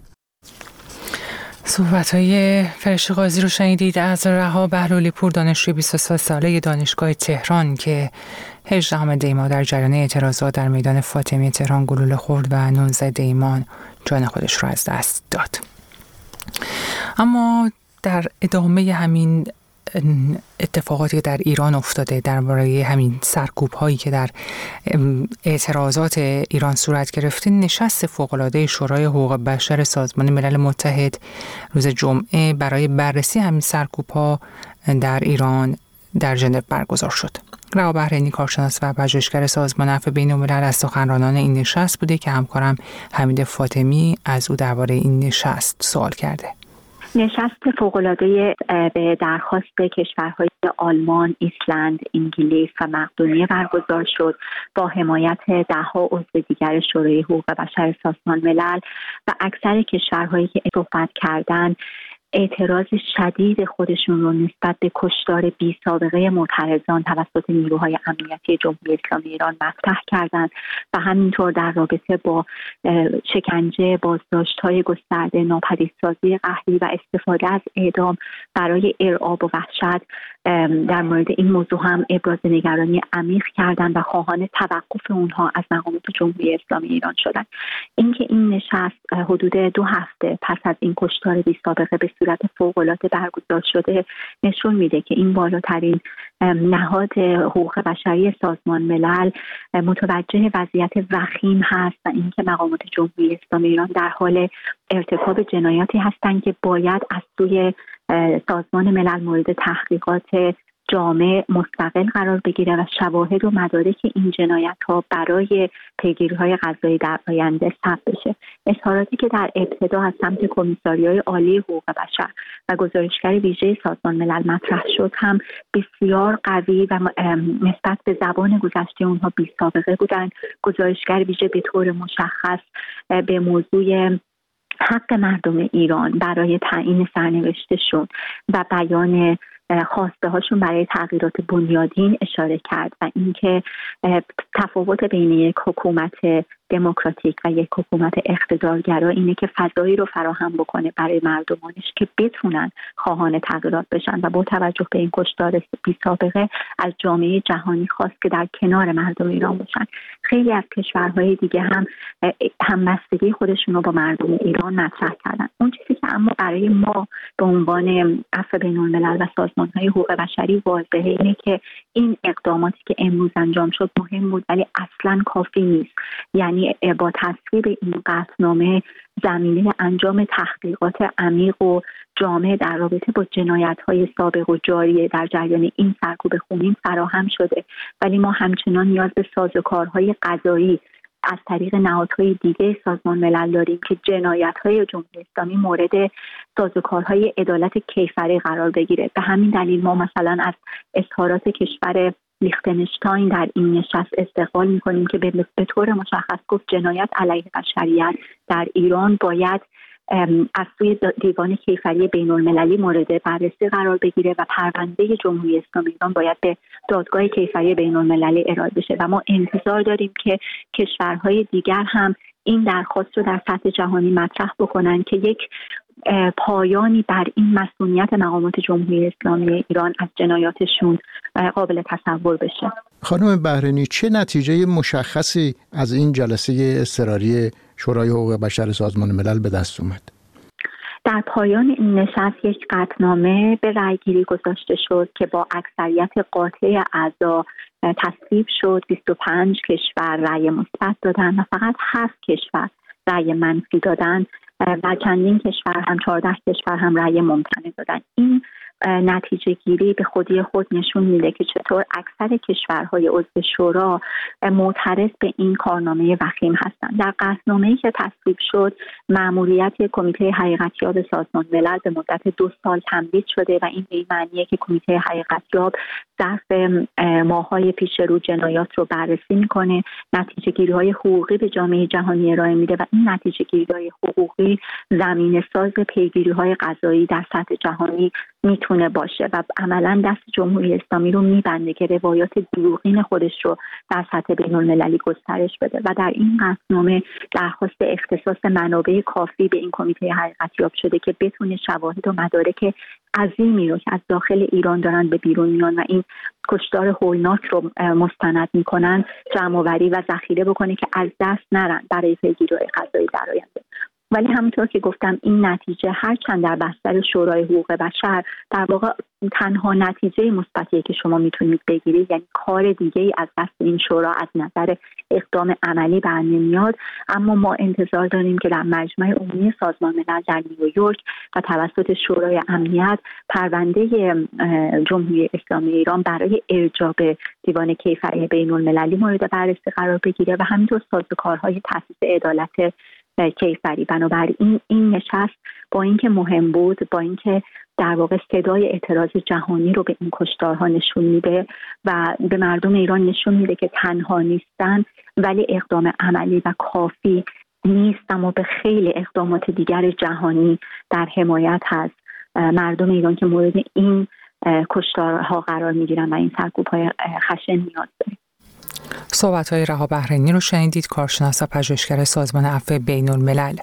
صحبت‌های فرشته قاضی رو شنیدید از رها بهلولی پور، دانشجوی بیست و سه ساله دانشگاه تهران که هجدهم دی ماه در جریان اعتراضات در میدان فاطمی تهران گلوله خورد و نوزدهم دی ماه جان خودش رو از دست داد. اما در ادامه همین اتفاقاتی که در ایران افتاده درباره همین سرکوب هایی که در اعتراضات ایران صورت گرفته، نشست فوق‌العاده شورای حقوق بشر سازمان ملل متحد روز جمعه برای بررسی همین سرکوب ها در ایران در ژنو برگزار شد. رها بحرینی، کارشناس و پژوهشگر سازمان عفو بین‌الملل از سخنرانان این نشست بوده که همکارم حمید فاطمی از او درباره این نشست سوال کرده. نشست فوق‌العاده به درخواست کشورهای آلمان، ایسلند، انگلیس و مقدونیه برگزار شد با حمایت ده‌ها عضو دیگر شورای حقوق بشر سازمان ملل و اکثر کشورهایی که صحبت کردند اعتراض شدید خودشون رو نسبت به کشتار بی سابقه معترضان توسط نیروهای امنیتی جمهوری اسلامی ایران مطرح کردند و همینطور در رابطه با شکنجه، بازداشت‌های گسترده، ناپدیدسازی قهری و استفاده از اعدام برای ارعاب و وحشت در مورد این موضوع هم ابراز نگرانی عمیق کردند و خواهان توقف اونها از مقامات جمهوری اسلامی ایران شدند. اینکه این نشست حدود دو هفته پس از این کشتار بی سابقه به صورت فوق‌العاده برگزار شده نشون میده که این بالاترین نهاد حقوق بشری سازمان ملل متوجه وضعیت وخیم هست و اینکه مقامات جمهوری اسلامی ایران در حال ارتکاب جنایاتی هستند که باید از سوی سازمان ملل مورد تحقیقات جامع مستقل قرار بگیره و شواهد و مدارک این جنایت ها برای پیگیری های قضایی در آینده ثبت بشه. اظهاراتی که در ابتدا از سمت کمیساریای عالی حقوق بشر و گزارشگر ویژه سازمان ملل مطرح شد هم بسیار قوی و نسبت به زبان گذشته اونها بی سابقه بودند. گزارشگر ویژه به طور مشخص به موضوع حق مردم ایران برای تعیین سرنوشتشون و بیان خواسته هاشون برای تغییرات بنیادین اشاره کرد و اینکه تفاوت بین یک حکومت دموکراتیک و یک حکومت اقتدارگرا اینه که فضایی رو فراهم بکنه برای مردمانش که بتونن خواهان تغییرات بشن و با توجه به این کشتار بی سابقه از جامعه جهانی خواست که در کنار مردم ایران باشن. خیلی از کشورهای دیگه هم همبستگی خودشون رو با مردم ایران مطرح کردن. اون چیزی که اما برای ما به عنوان عفو بین‌الملل و سازمان‌های حقوق بشری واضحه اینه که این اقداماتی که امروز انجام شد مهم بود ولی اصلاً کافی نیست. یعنی با تصویب این قطعنامه زمینه انجام تحقیقات عمیق و جامع در رابطه با جنایت‌های سابق و جاری در جریان این سرکوب خونین فراهم شده، ولی ما همچنان نیاز به سازوکارهای قضایی از طریق نهادهای دیگه سازمان ملل داریم که جنایت‌های جمهوری اسلامی مورد سازوکارهای عدالت کیفری قرار بگیره. به همین دلیل ما مثلا از اظهارات کشور لیختنشتاین در این نشست استقبال می‌کنیم که به طور مشخص گفت جنایت علیه بشریت در ایران باید از سوی دیوان کیفری بین‌المللی مورد بررسی قرار بگیره و پرونده جمهوری اسلامی ایران باید به دادگاه کیفری بین‌المللی ارائه بشه و ما انتظار داریم که کشورهای دیگر هم این درخواست رو در سطح جهانی مطرح بکنن که یک پایانی بر این مسئولیت مقامات جمهوری اسلامی ایران از جنایاتشون قابل تصور بشه. خانم بهرینی، چه نتیجه مشخصی از این جلسه اضطراری شورای حقوق بشر سازمان ملل به دست اومد؟ در پایان این نشست یک قطعنامه به رأیگیری گذاشته شد که با اکثریت قاطع اعضا تصویب شد. بیست و پنج کشور رأی مثبت دادن و فقط هفت کشور رأی منفی دادن و چندین کشور هم چهارده کشور هم رأی ممتنع دادن. این نتیجه گیری به خودی خود نشون میده که چطور اکثر کشورهای عضو شورا معترض به این کارنامه وخیم هستند. در قطعنامه‌ای که تصویب شد مأموریت کمیته حقیقتیاب سازمان ملل به مدت دو سال تمدید شده و این به این معنیه که کمیته حقیقتیاب ظرف ماه‌های پیش رو جنایات رو بررسی میکنه، نتیجه گیری‌های حقوقی به جامعه جهانی ارائه میده و این نتیجه گیری‌های حقوقی زمینه ساز پیگیری‌های قضایی در سطح جهانی میتونه باشه و عملاً دست جمهوری اسلامی رو میبنده که روایات دروغین خودش رو در سطح بین‌المللی گسترش بده و در این قطعنامه درخواست اختصاص منابع کافی به این کمیته حقیقتیاب شده که بتونه شواهد و مدارک عظیمی رو که از داخل ایران دارن به بیرون میان و این کشتار هولناک رو مستند میکنن جمع‌آوری و ذخیره بکنه که از دست نرن برای پیگیری قضایی در آینده. ولی همونطور که گفتم این نتیجه هرچند در بستر شورای حقوق بشر در واقع تنها نتیجه مثبتیه که شما میتونید بگیرید، یعنی کار دیگه ای از دست این شورا از نظر اقدام عملی بر نمیاد، اما ما انتظار داریم که در مجمع عمومی سازمان ملل در نیویورک و توسط شورای امنیت پرونده جمهوری اسلامی ایران برای ارجاع به دیوان کیفری بین‌المللی مورد بررسی قرار بگیره و همینطور سازوکارهای تأسیس عدالت کیفری. بنابراین این نشست با اینکه مهم بود، با اینکه در واقع صدای اعتراض جهانی رو به این کشتارها نشون میده و به مردم ایران نشون میده که تنها نیستن، ولی اقدام عملی و کافی نیست، اما به خیلی اقدامات دیگر جهانی در حمایت از مردم ایران که مورد این کشتارها قرار میگیرن و این سرکوب‌های خشن نیاز داریم. صحبت‌های رها بحرینی رو شنیدید، کارشناس و پژوهشگر سازمان عفو بین‌الملل.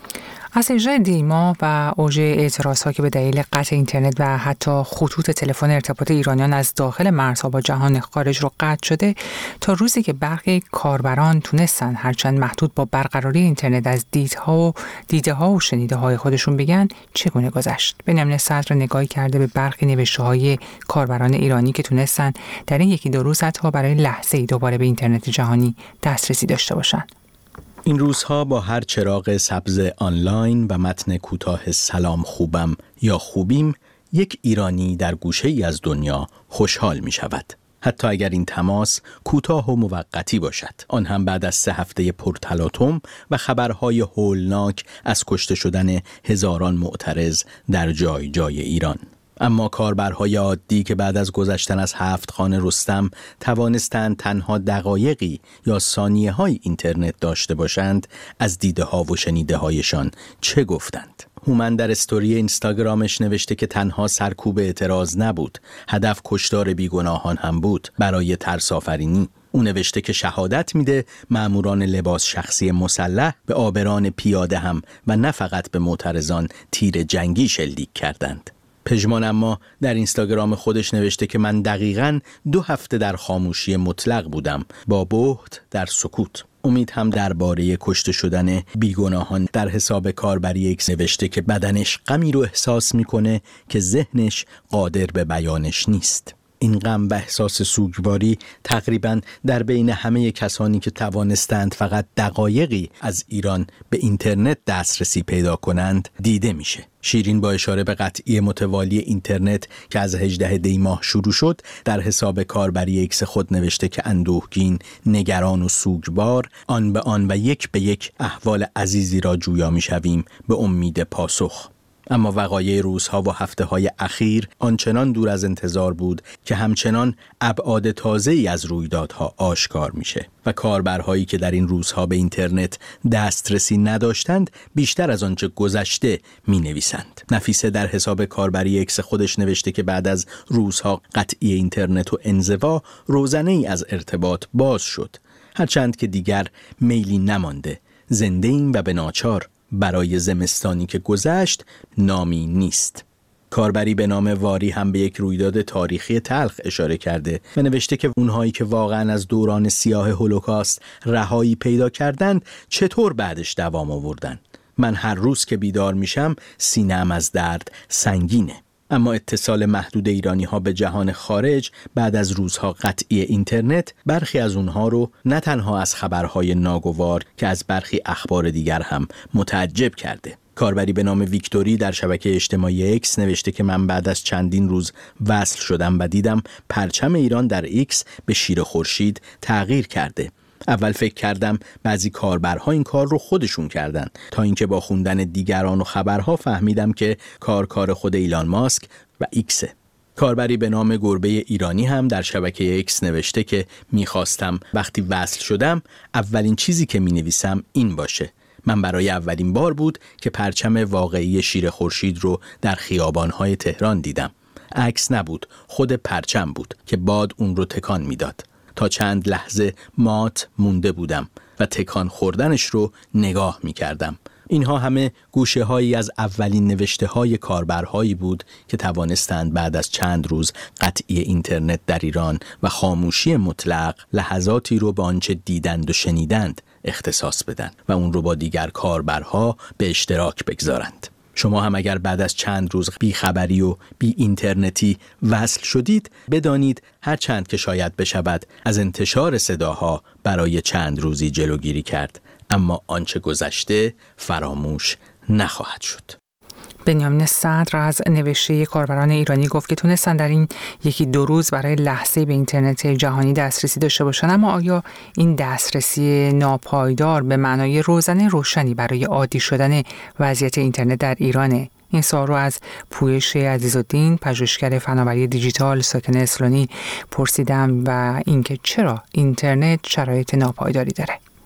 از اجرای دیما و اوج اعتراض‌ها که به دلیل قطع اینترنت و حتی خطوط تلفن ارتباط ایرانیان از داخل مرزها با جهان خارج رو قطع شده تا روزی که برخی کاربران تونستن هرچند محدود با برقراری اینترنت از دیدها و دیده‌ها و شنیده‌های خودشون بگن، چگونه گذشت؟ بنیامین صدر نگاهی کرده به برخی نوشته‌های کاربران ایرانی که تونستن در این یکی دو روز حتی برای لحظه‌ای دوباره به اینترنت جهانی دسترسی داشته باشن. این روزها با هر چراغ سبز آنلاین و متن کوتاه سلام خوبم یا خوبیم، یک ایرانی در گوشه‌ای از دنیا خوشحال می شود. حتی اگر این تماس کوتاه و موقتی باشد، آن هم بعد از سه هفته پرتلاطم و خبرهای هولناک از کشته شدن هزاران معترض در جای جای ایران. اما کاربرهای عادی که بعد از گذشتن از هفت خان رستم توانستند تنها دقایقی یا ثانیه های اینترنت داشته باشند، از دیده ها و شنیده هایشان چه گفتند؟ هومن در استوری اینستاگرامش نوشته که تنها سرکوب اعتراض نبود، هدف کشتار بیگناهان هم بود. برای ترس آفرینی او نوشته که شهادت میده مأموران لباس شخصی مسلح به آبران پیاده هم و نه فقط به معترضان تیر جنگی شلیک کردند. پژمان اما در اینستاگرام خودش نوشته که من دقیقاً دو هفته در خاموشی مطلق بودم، با بهت در سکوت. امید هم درباره کشته شدن بیگناهان در حساب کاربری ایکس نوشته که بدنش غمی رو احساس میکنه که ذهنش قادر به بیانش نیست. این غم و احساس سوگواری تقریباً در بین همه کسانی که توانستند فقط دقایقی از ایران به اینترنت دسترسی پیدا کنند دیده میشه. شیرین با اشاره به قطعی متوالی اینترنت که از هجدهم دی ماه شروع شد، در حساب کاربری ایکس خود نوشته که اندوهگین، نگران و سوگوار، آن به آن و یک به یک احوال عزیزی را جویا میشویم به امید پاسخ. اما وقایع روزها و هفته‌های اخیر آنچنان دور از انتظار بود که همچنان ابعاد تازه‌ای از رویدادها آشکار میشه و کاربرهایی که در این روزها به اینترنت دسترسی نداشتند بیشتر از آنچه گذشته مینویسند. نفیسه در حساب کاربری ایکس خودش نوشته که بعد از روزها قطعی اینترنت و انزوا، روزنه‌ای از ارتباط باز شد. هرچند که دیگر میلی نمانده، زنده ایم و به ناچار برای زمستانی که گذشت نامی نیست. کاربری به نام واری هم به یک رویداد تاریخی تلخ اشاره کرده و نوشته که اونهایی که واقعا از دوران سیاه هولوکاست رهایی پیدا کردند چطور بعدش دوام آوردن. من هر روز که بیدار میشم سینه‌ام از درد سنگینه. اما اتصال محدود ایرانی ها به جهان خارج بعد از روزها قطعی اینترنت برخی از اونها رو نه تنها از خبرهای ناگوار که از برخی اخبار دیگر هم متعجب کرده. کاربری به نام ویکتوری در شبکه اجتماعی ایکس نوشته که من بعد از چندین روز وصل شدم و دیدم پرچم ایران در ایکس به شیر خورشید تغییر کرده. اول فکر کردم بعضی کاربرها این کار رو خودشون کردن، تا اینکه با خوندن دیگران و خبرها فهمیدم که کار کار خود ایلان ماسک و ایکسه. کاربری به نام گربه ایرانی هم در شبکه ایکس نوشته که میخواستم وقتی وصل شدم اولین چیزی که مینویسم این باشه. من برای اولین بار بود که پرچم واقعی شیر خورشید رو در خیابان‌های تهران دیدم. عکس نبود، خود پرچم بود که باد اون رو تکان میداد. تا چند لحظه مات مونده بودم و تکان خوردنش رو نگاه می کردم. اینها همه گوشه هایی از اولین نوشته های کاربرهایی بود که توانستند بعد از چند روز قطعی اینترنت در ایران و خاموشی مطلق لحظاتی رو به آنچه دیدند و شنیدند اختصاص بدن و اون رو با دیگر کاربرها به اشتراک بگذارند. شما هم اگر بعد از چند روز بی خبری و بی اینترنتی وصل شدید، بدانید هر چند که شاید بشود از انتشار صداها برای چند روزی جلوگیری کرد، اما آنچه گذشته فراموش نخواهد شد. بنیامین صدر از نوشته کاربران ایرانی گفت که تونستن در این یکی دو روز برای لحظه به اینترنت جهانی دسترسی داشته باشن، اما آیا این دسترسی ناپایدار به معنای روزنه روشنی برای عادی شدن وضعیت اینترنت در ایرانه؟ این سوال رو از پویش عزیزالدین، پژوهشگر فناوری دیجیتال ساکن اصلانی پرسیدم و اینکه چرا اینترنت شرایط ناپایداری داره.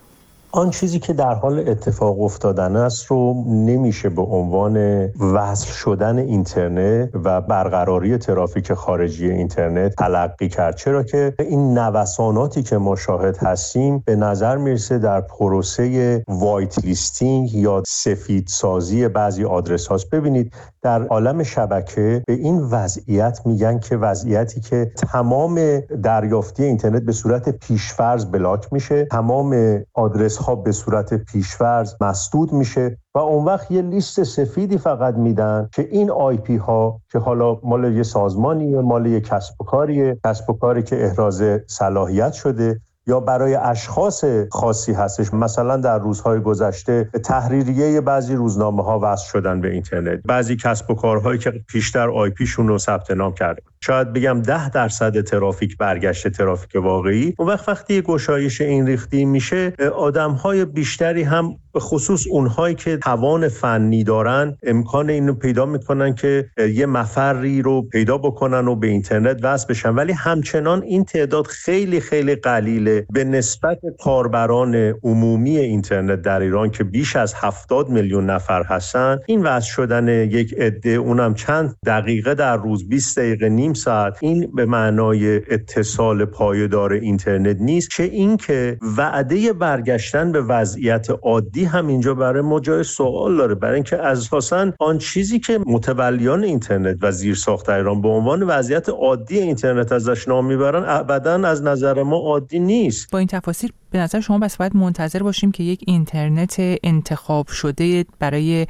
آن چیزی که در حال اتفاق افتادن است رو نمیشه به عنوان وصل شدن اینترنت و برقراری ترافیک خارجی اینترنت تلقی کرد، چرا که این نوساناتی که ما شاهد هستیم به نظر میرسه در پروسه وایت لیستینگ یا سفید سازی بعضی آدرس هاست. ببینید در عالم شبکه به این وضعیت میگن که وضعیتی که تمام دریافتی اینترنت به صورت پیشفرض بلاک میشه، تمام آدرس ها به صورت پیشفرض مسدود میشه و اون وقت یه لیست سفیدی فقط میدن که این آی پی ها که حالا مال یه سازمانیه، مال یه کسب و کاریه، کسب و کاری که احراز صلاحیت شده یا برای اشخاص خاصی هستش. مثلا در روزهای گذشته تحریریه بعضی روزنامه ها وصل شدن به اینترنت، بعضی کسب و کارهایی که پیشتر آی پیشون رو ثبت نام کرده، شاید بگم ده درصد ترافیک برگشت ترافیک واقعی. اون وقت وقتی گشایش این ریختی میشه، آدم‌های بیشتری هم به خصوص اونهایی که توان فنی دارن امکان اینو پیدا میکنن که یه مفری رو پیدا بکنن و به اینترنت وصل بشن، ولی همچنان این تعداد خیلی خیلی قلیله به نسبت کاربران عمومی اینترنت در ایران که بیش از هفتاد میلیون نفر هستن. این وصل شدن یک عده، اونم چند دقیقه در روز، بیست دقیقه، نیم ساعت، این به معنای اتصال پایدار اینترنت نیست، چه این که وعده برگشتن به وضعیت عادی هم اینجا برای ما جای سوال داره، برای اینکه اساساً آن چیزی که متولیان اینترنت و زیرساخت ایران به عنوان وضعیت عادی اینترنت ازش نام میبرن ابداً از نظر ما عادی نیست. با این تفاصیل به نظر شما بس باید منتظر باشیم که یک اینترنت انتخاب شده برای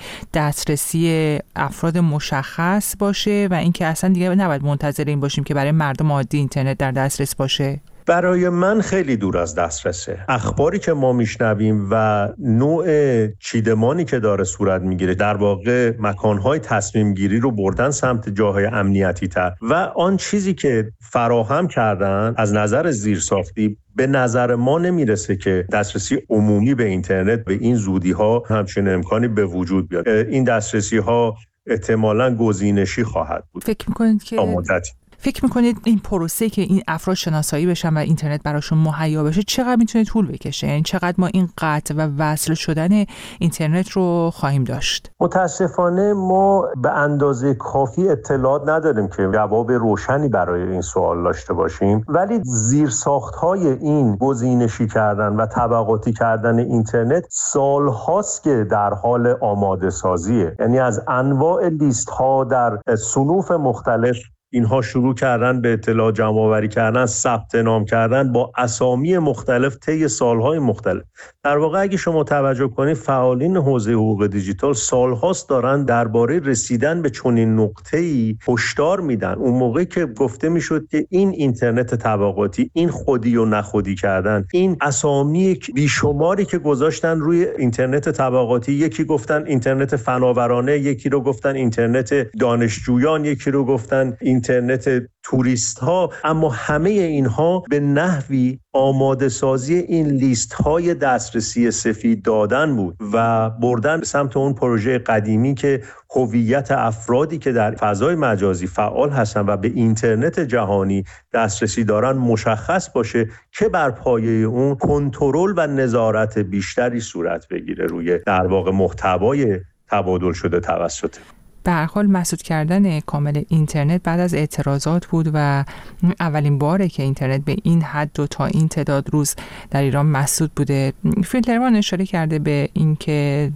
دسترسی افراد مشخص باشه و اینکه اصلا دیگه نباید منتظر این باشیم که برای مردم عادی اینترنت در دسترس باشه؟ برای من خیلی دور از دسترسه. اخباری که ما میشنویم و نوع چیدمانی که داره صورت میگیره، در واقع مکانهای تصمیم گیری رو بردن سمت جاهای امنیتی تر و آن چیزی که فراهم کردن از نظر زیرساختی به نظر ما نمیرسه که دسترسی عمومی به اینترنت به این زودی ها همچین امکانی به وجود بیاد. این دسترسی ها احتمالاً گزینشی خواهد بود. فکر میکنید که مدتی فکر میکنید این پروسه که این افراد شناسایی بشن و اینترنت براشون مهیا بشه چقدر میتونه طول بکشه؟ یعنی چقدر ما این قطع و وصل شدن اینترنت رو خواهیم داشت؟ متاسفانه ما به اندازه کافی اطلاعات نداریم که جواب روشنی برای این سوال داشته باشیم، ولی زیرساخت‌های این گزینشی کردن و طبقاتی کردن اینترنت سال‌هاست که در حال آماده سازیه. یعنی از انواع لیست‌ها در صنوف مختلف اینها شروع کردن به اطلاع جمع آوری کردن، ثبت نام کردن با اسامی مختلف طی سالهای مختلف. در واقع اگه شما توجه کنید فعالین حوزه حقوق دیجیتال سالهاست دارن درباره رسیدن به چنین نقطه‌ای هشدار میدن. اون موقعی که گفته میشد که این اینترنت طبقاتی، این خودی و نخودی کردن، این اسامی بیشماری که گذاشتن روی اینترنت طبقاتی، یکی گفتن اینترنت فناورانه، یکی رو گفتن اینترنت دانشجویان، یکی رو گفتن اینترنت توریست ها، اما همه اینها به نحوی آماده سازی این لیست های دسترسی سفید دادن بود و بردن به سمت اون پروژه قدیمی که هویت افرادی که در فضای مجازی فعال هستن و به اینترنت جهانی دسترسی دارن مشخص باشه که بر پایه اون کنترل و نظارت بیشتری صورت بگیره روی در واقع محتوای تبادل شده توسط. به هر حال مسدود کردن کامل اینترنت بعد از اعتراضات بود و اولین باره که اینترنت به این حد و تا این تعداد روز در ایران مسدود بوده. فیلترمان اشاره کرده به این که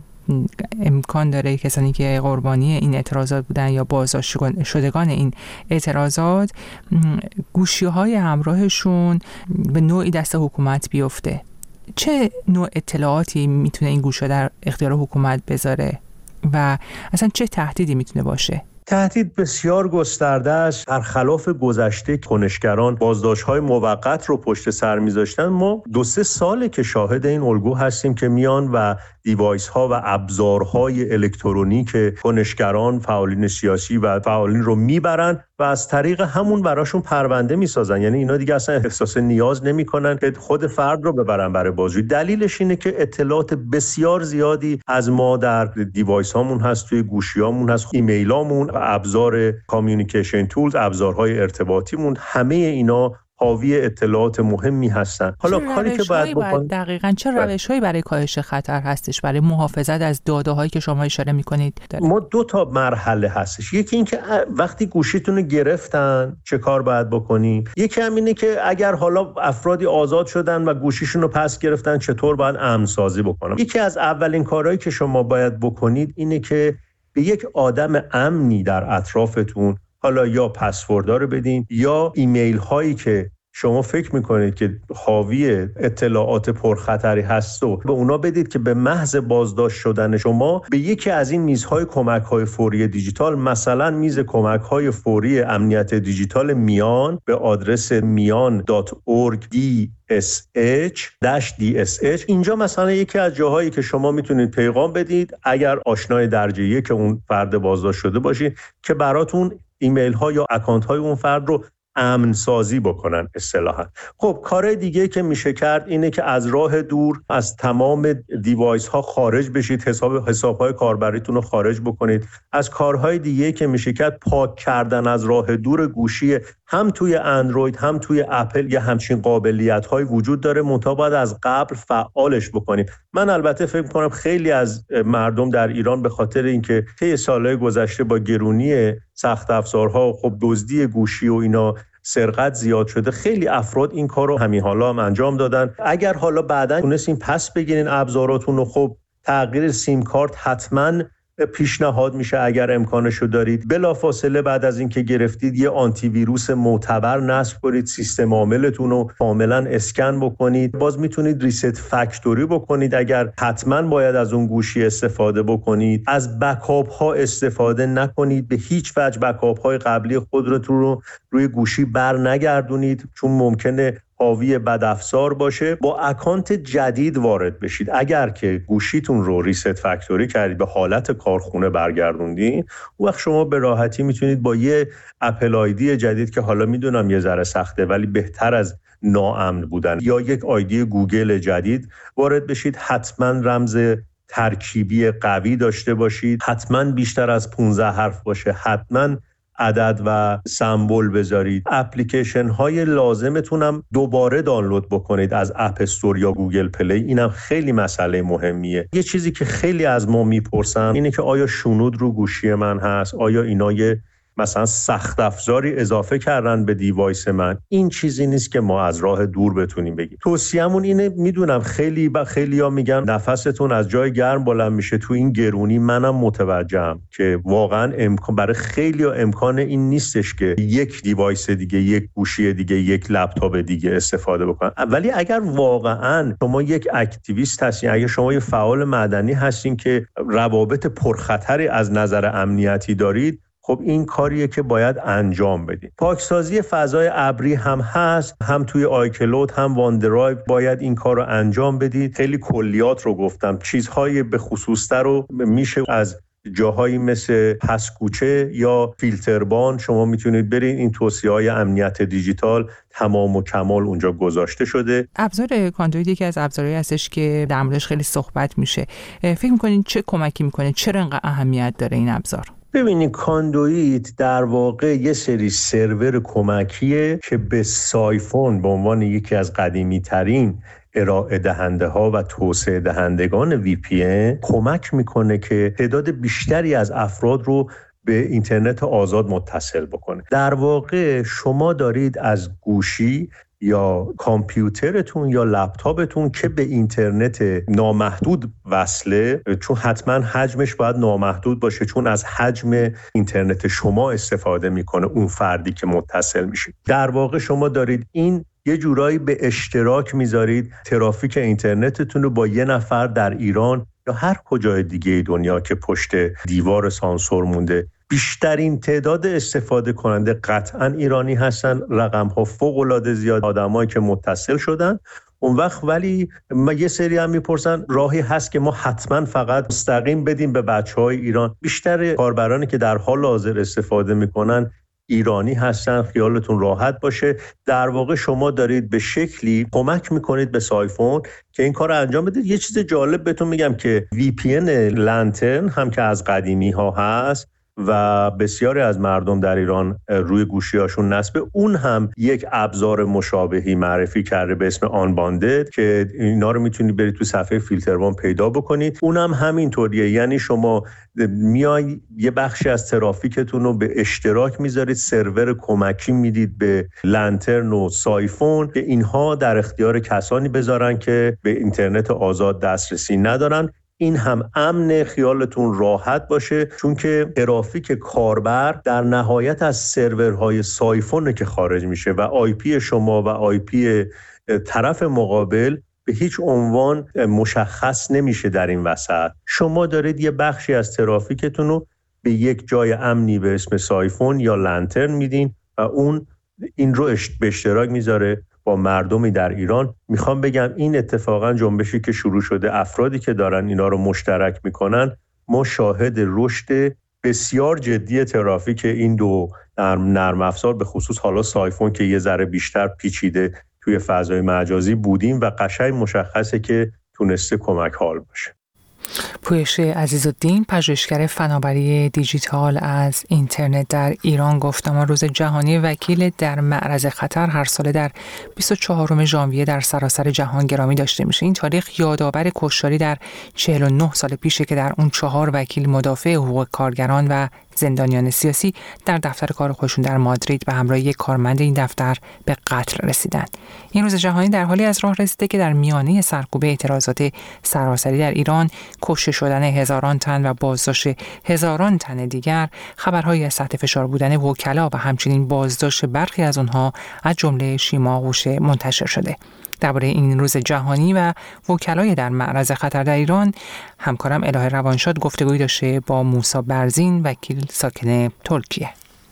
امکان داره کسانی که قربانی این اعتراضات بودن یا بازداشت شدگان این اعتراضات گوشی‌های همراهشون به نوعی دست حکومت بیفته. چه نوع اطلاعاتی میتونه این گوشی‌ها در اختیار حکومت بذاره و اصلا چه تهدیدی میتونه باشه؟ تهدید بسیار گسترده است. برخلاف گذشته کنشگران بازداشت‌های موقت رو پشت سر می‌ذاشتن، ما دو سه ساله که شاهد این الگو هستیم که میان و دیوایس ها و ابزارهای الکترونیک کنشگران، فعالین سیاسی و فعالین رو میبرن و از طریق همون براشون پرونده میسازن. یعنی اینا دیگه اصلا احساس نیاز نمیکنن که خود فرد رو ببرن برای بازجویی. دلیلش اینه که اطلاعات بسیار زیادی از ما در دیوایس هامون هست، توی گوشیامون هست، ایمیلامون، ابزار کامیونیکیشن تولز، ابزارهای ارتباطیمون، همه اینا حاوی اطلاعات مهمی هستن. حالا کاری که باید بکنید دقیقاً چه روش‌هایی برای کاهش خطر هستش برای محافظت از داده‌هایی که شما اشاره می‌کنید؟ ما دو تا مرحله هستش. یکی این که وقتی گوشیتون رو گرفتن چه کار باید بکنید. یکی هم اینه که اگر حالا افرادی آزاد شدن و گوشیشون رو پس گرفتن چطور باید امن سازی بکنن. یکی از اولین کارهایی که شما باید بکنید اینه که به یک آدم امنی در اطرافتون حالا یا پسوردها رو بدین یا ایمیل هایی که شما فکر میکنید که حاوی اطلاعات پرخطری هست و به اونا بدید که به محض بازداشت شدن شما به یکی از این میزهای کمک‌های فوری دیجیتال، مثلا میز کمک‌های فوری امنیت دیجیتال میان به آدرس میان دات اورگ دی اس اچ دی اس اچ، اینجا مثلا یکی از جاهایی که شما میتونید پیغام بدید اگر آشنای درجه یک اون فرد بازداشت شده باشید که براتون ایمیل ها یا اکانت های اون فرد رو امن سازی بکنن اصطلاحاً. خب کار دیگه که میشه کرد اینه که از راه دور از تمام دیوایس ها خارج بشید، حساب حساب های کاربریتون رو خارج بکنید. از کارهای دیگه که میشه کرد پاک کردن از راه دور گوشی، هم توی اندروید هم توی اپل یه همچین قابلیت های وجود داره، منتها باید از قبل فعالش بکنیم. من البته فکر می‌کنم خیلی از مردم در ایران به خاطر اینکه طی سالهای گذشته با گرونی سخت افزارها، خب دزدی گوشی و اینا سرقت زیاد شده، خیلی افراد این کار رو همین حالا هم انجام دادن. اگر حالا بعداً تونستین پس بگیرین ابزاراتون رو، خب تغییر سیم کارت حتماً پیشنهاد میشه اگر امکانشو دارید. بلافاصله بعد از اینکه گرفتید یه آنتی ویروس معتبر نصب کنید، سیستم عاملتون رو کاملا اسکن بکنید. باز میتونید ریست فکتوری بکنید اگر حتما باید از اون گوشی استفاده بکنید. از بکاپ ها استفاده نکنید، به هیچ وجه بکاپ های قبلی خودتون رو روی گوشی بر نگردونید چون ممکنه حاوی بدافزار باشه. با اکانت جدید وارد بشید. اگر که گوشیتون رو ریست فکتوری کردید، به حالت کارخونه برگردوندین، اون وقت شما به راحتی میتونید با یه اپل آیدی جدید که حالا میدونم یه ذره سخته ولی بهتر از ناامن بودن، یا یک آیدی گوگل جدید وارد بشید. حتما رمز ترکیبی قوی داشته باشید، حتما بیشتر از پانزده حرف باشه، حتما عدد و سمبل بذارید. اپلیکیشن های لازمتون هم دوباره دانلود بکنید از اپ استور یا گوگل پلی. اینم خیلی مسئله مهمیه. یه چیزی که خیلی از ما میپرسن اینه که آیا شنود رو گوشی من هست؟ آیا اینا یه مثلا سخت افزاری اضافه کردن به دیوایس من؟ این چیزی نیست که ما از راه دور بتونیم بگیم. توصیه‌مون اینه، میدونم خیلی با خیلی‌ها میگن نفستون از جای گرم بلند میشه تو این گرونی، منم متوجهم که واقعا امکان برای خیلی‌ها امکان این نیستش که یک دیوایس دیگه، یک گوشی دیگه، یک لپتاپ دیگه استفاده بکنن. ولی اگر واقعا شما یک اکتیویست هستین، اگر شما یک فعال مدنی هستین که روابط پرخطری از نظر امنیتی دارید، خب این کاریه که باید انجام بدید. پاکسازی فضای ابری هم هست، هم توی آیکلود هم واندرایو باید این کار رو انجام بدید. خیلی کلیات رو گفتم، چیزهای به خصوص رو میشه از جاهایی مثل پسکوچه یا فیلتربان شما میتونید برید. این توصیه‌های امنیت دیجیتال تمام و کمال اونجا گذاشته شده. ابزار کاندوید یکی از ابزارهایی هستش که در موردش خیلی صحبت میشه. فکر میکنین چه کمکی میکنه؟ چرا اینقدر اهمیت داره این ابزار؟ ببینید، کاندویت در واقع یه سری سرور کمکیه که به سایفون به عنوان یکی از قدیمی ترین ارائه دهنده ها و توسعه دهندگان وی پی ان کمک میکنه که تعداد بیشتری از افراد رو به اینترنت آزاد متصل بکنه. در واقع شما دارید از گوشی یا کامپیوترتون یا لپتاپتون که به اینترنت نامحدود وصله، چون حتما حجمش باید نامحدود باشه، چون از حجم اینترنت شما استفاده میکنه اون فردی که متصل میشه. در واقع شما دارید این یه جورایی به اشتراک میذارید ترافیک اینترنتتون رو با یه نفر در ایران یا هر کجای دیگه دنیا که پشت دیوار سانسور مونده. بیشترین تعداد استفاده کننده قطعاً ایرانی هستن، رقم‌ها فوق‌العاده زیاد آدمایی که متصل شدن. اون وقت ولی ما یه سری هم میپرسن راهی هست که ما حتما فقط مستقیم بدیم به بچه‌های ایران؟ بیشتر کاربرانی که در حال حاضر استفاده میکنن ایرانی هستن، خیالتون راحت باشه. در واقع شما دارید به شکلی کمک میکنید به سایفون که این کار رو انجام بدید. یه چیز جالب بهتون میگم که وی پی ان لنترن هم که از قدیمی ها هست و بسیاری از مردم در ایران روی گوشی‌هاشون نصبه. اون هم یک ابزار مشابهی معرفی کرده به اسم آن باندد که اینا رو میتونید برید تو صفحه فیلتروان پیدا بکنید. اونم همینطوریه، یعنی شما میای یه بخشی از ترافیکتون رو به اشتراک میذارید، سرور کمکی میدید به لنترن و سایفون که اینها در اختیار کسانی بذارن که به اینترنت آزاد دسترسی ندارن. این هم امن، خیالتون راحت باشه، چون که ترافیک کاربر در نهایت از سرورهای سایفون که خارج میشه و آی پی شما و آی پی طرف مقابل به هیچ عنوان مشخص نمیشه در این وسط. شما دارید یه بخشی از ترافیکتون رو به یک جای امنی به اسم سایفون یا لنترن میدین و اون این رو به اشتراک میذاره با مردمی در ایران. میخوام بگم این اتفاقا جنبشی که شروع شده، افرادی که دارن اینا رو مشترک میکنن، ما شاهد رشد بسیار جدی ترافیک این دو نرم, نرم افزار به خصوص حالا سایفون که یه ذره بیشتر پیچیده توی فضای مجازی بودیم و قشنگ مشخصه که تونسته کمک حال باشه. پویش عزیزالدین، پژوهشگر فناوری دیجیتال از اینترنت در ایران، گفت ما روز جهانی وکیل در معرض خطر هر ساله در بیست و چهارم ژانویه در سراسر جهان گرامی داشته میشه. این تاریخ یادآور کشتاری در چهل و نه سال پیشه که در اون چهار وکیل مدافع حقوق کارگران و زندانیان سیاسی در دفتر کار خودشون در مادرید به همراه یک کارمند این دفتر به قتل رسیدند. این روز جهانی در حالی از راه رسیده که در میانه سرکوب اعتراضات سراسری در ایران، کشته شدن هزاران تن و بازداشت هزاران تن دیگر، خبرهایی از تحت فشار بودن وکلا و همچنین بازداشت برخی از آنها از جمله شیما قوشه منتشر شده. درباره این روز جهانی و وکلای در معرض خطر در ایران، همکارم الهه روانشاد گفتگویی داشته با موسی برزین، وکیل ساکن ترکیه.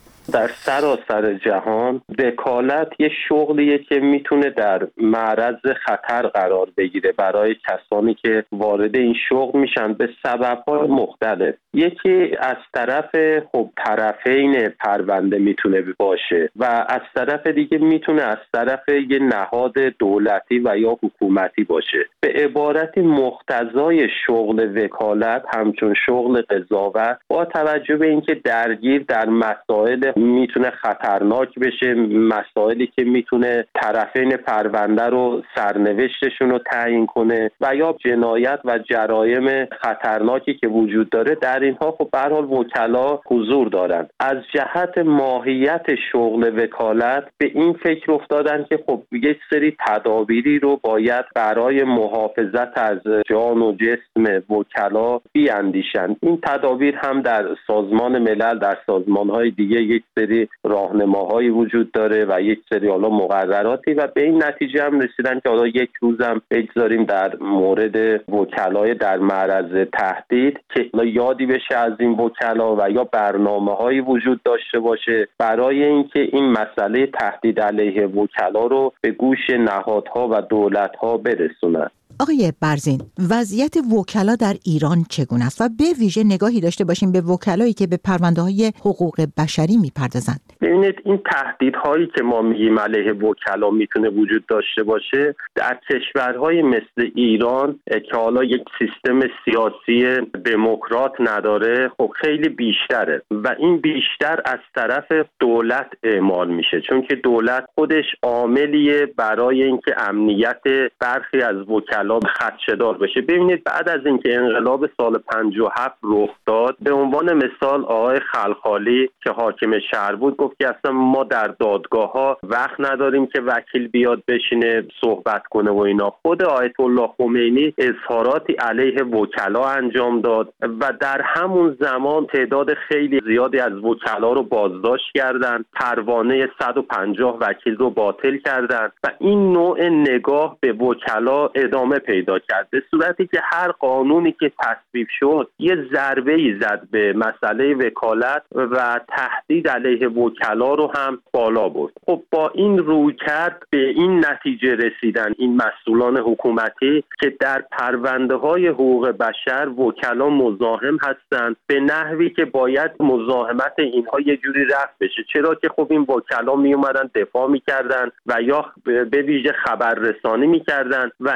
در سراسر جهان وکالت یه شغلیه که میتونه در معرض خطر قرار بگیره برای کسانی که وارد این شغل میشن به سبب‌های مختلف. یکی از طرف خب طرفین پرونده میتونه باشه و از طرف دیگه میتونه از طرف یه نهاد دولتی و یا حکومتی باشه. به عبارتی مقتضای شغل وکالت همچون شغل قضاوت با توجه به اینکه درگیر در مسائل میتونه خطرناک بشه، مسائلی که میتونه طرفین پرونده رو سرنوشتشون رو تعیین کنه و یا جنایت و جرایم خطرناکی که وجود داره، در اینها خب به هر حال وکلا حضور دارن. از جهت ماهیت شغل وکالت به این فکر افتادن که خب یک سری تدابیری رو باید برای محافظت از جان و جسم وکلا بیاندیشن. این تدابیر هم در سازمان ملل، در سازمان‌های دیگه یک سری راهنماهایی وجود داره و یک سری حالا مقرراتی و به این نتیجه هم رسیدن که حالا یک روزم بگذاریم در مورد وکلای در معرض تهدید که یادی بشه از این وکلا و یا برنامه‌هایی وجود داشته باشه برای اینکه این مسئله تهدید علیه وکلا رو به گوش نهادها و دولت‌ها برسونن. آقای برزین، وضعیت وکلا در ایران چگونه است و به ویژه نگاهی داشته باشیم به وکلایی که به پرونده‌های حقوق بشری می‌پردازند؟ ببینید این تهدیدهایی که ما میگیم علیه وکلا میتونه وجود داشته باشه در کشورهای مثل ایران که حالا یک سیستم سیاسی دموکرات نداره خب خیلی بیشتره و این بیشتر از طرف دولت اعمال میشه، چون که دولت خودش عاملیه برای اینکه امنیت برخی از وکلا خدشه‌دار بشه. ببینید بعد از اینکه انقلاب سال پنجاه و هفت رخ داد، به عنوان مثال آقای خلخالی که حاکم شهر بود گفت که اصلا ما در دادگاه‌ها وقت نداریم که وکیل بیاد بشینه صحبت کنه و اینا. خود آیت الله خمینی اظهاراتی علیه وکلا انجام داد و در همون زمان تعداد خیلی زیادی از وکلا رو بازداشت کردند، پروانه صد و پنجاه وکیل رو باطل کردند و این نوع نگاه به وکلا ادامه پیدا کرد، به صورتی که هر قانونی که تصویب شد یه ضربه‌ای زد به مسئله وکالت و تهدید علیه وکلا رو هم بالا برد. خب با این رویکرد به این نتیجه رسیدن این مسئولان حکومتی که در پرونده‌های حقوق بشر وکلا مزاحم هستند به نحوی که باید مزاحمت اینها یه جوری رفع بشه، چرا که خب این وکلا می اومدن دفاع می‌کردن و یا به ویژه خبررسانی می‌کردن و این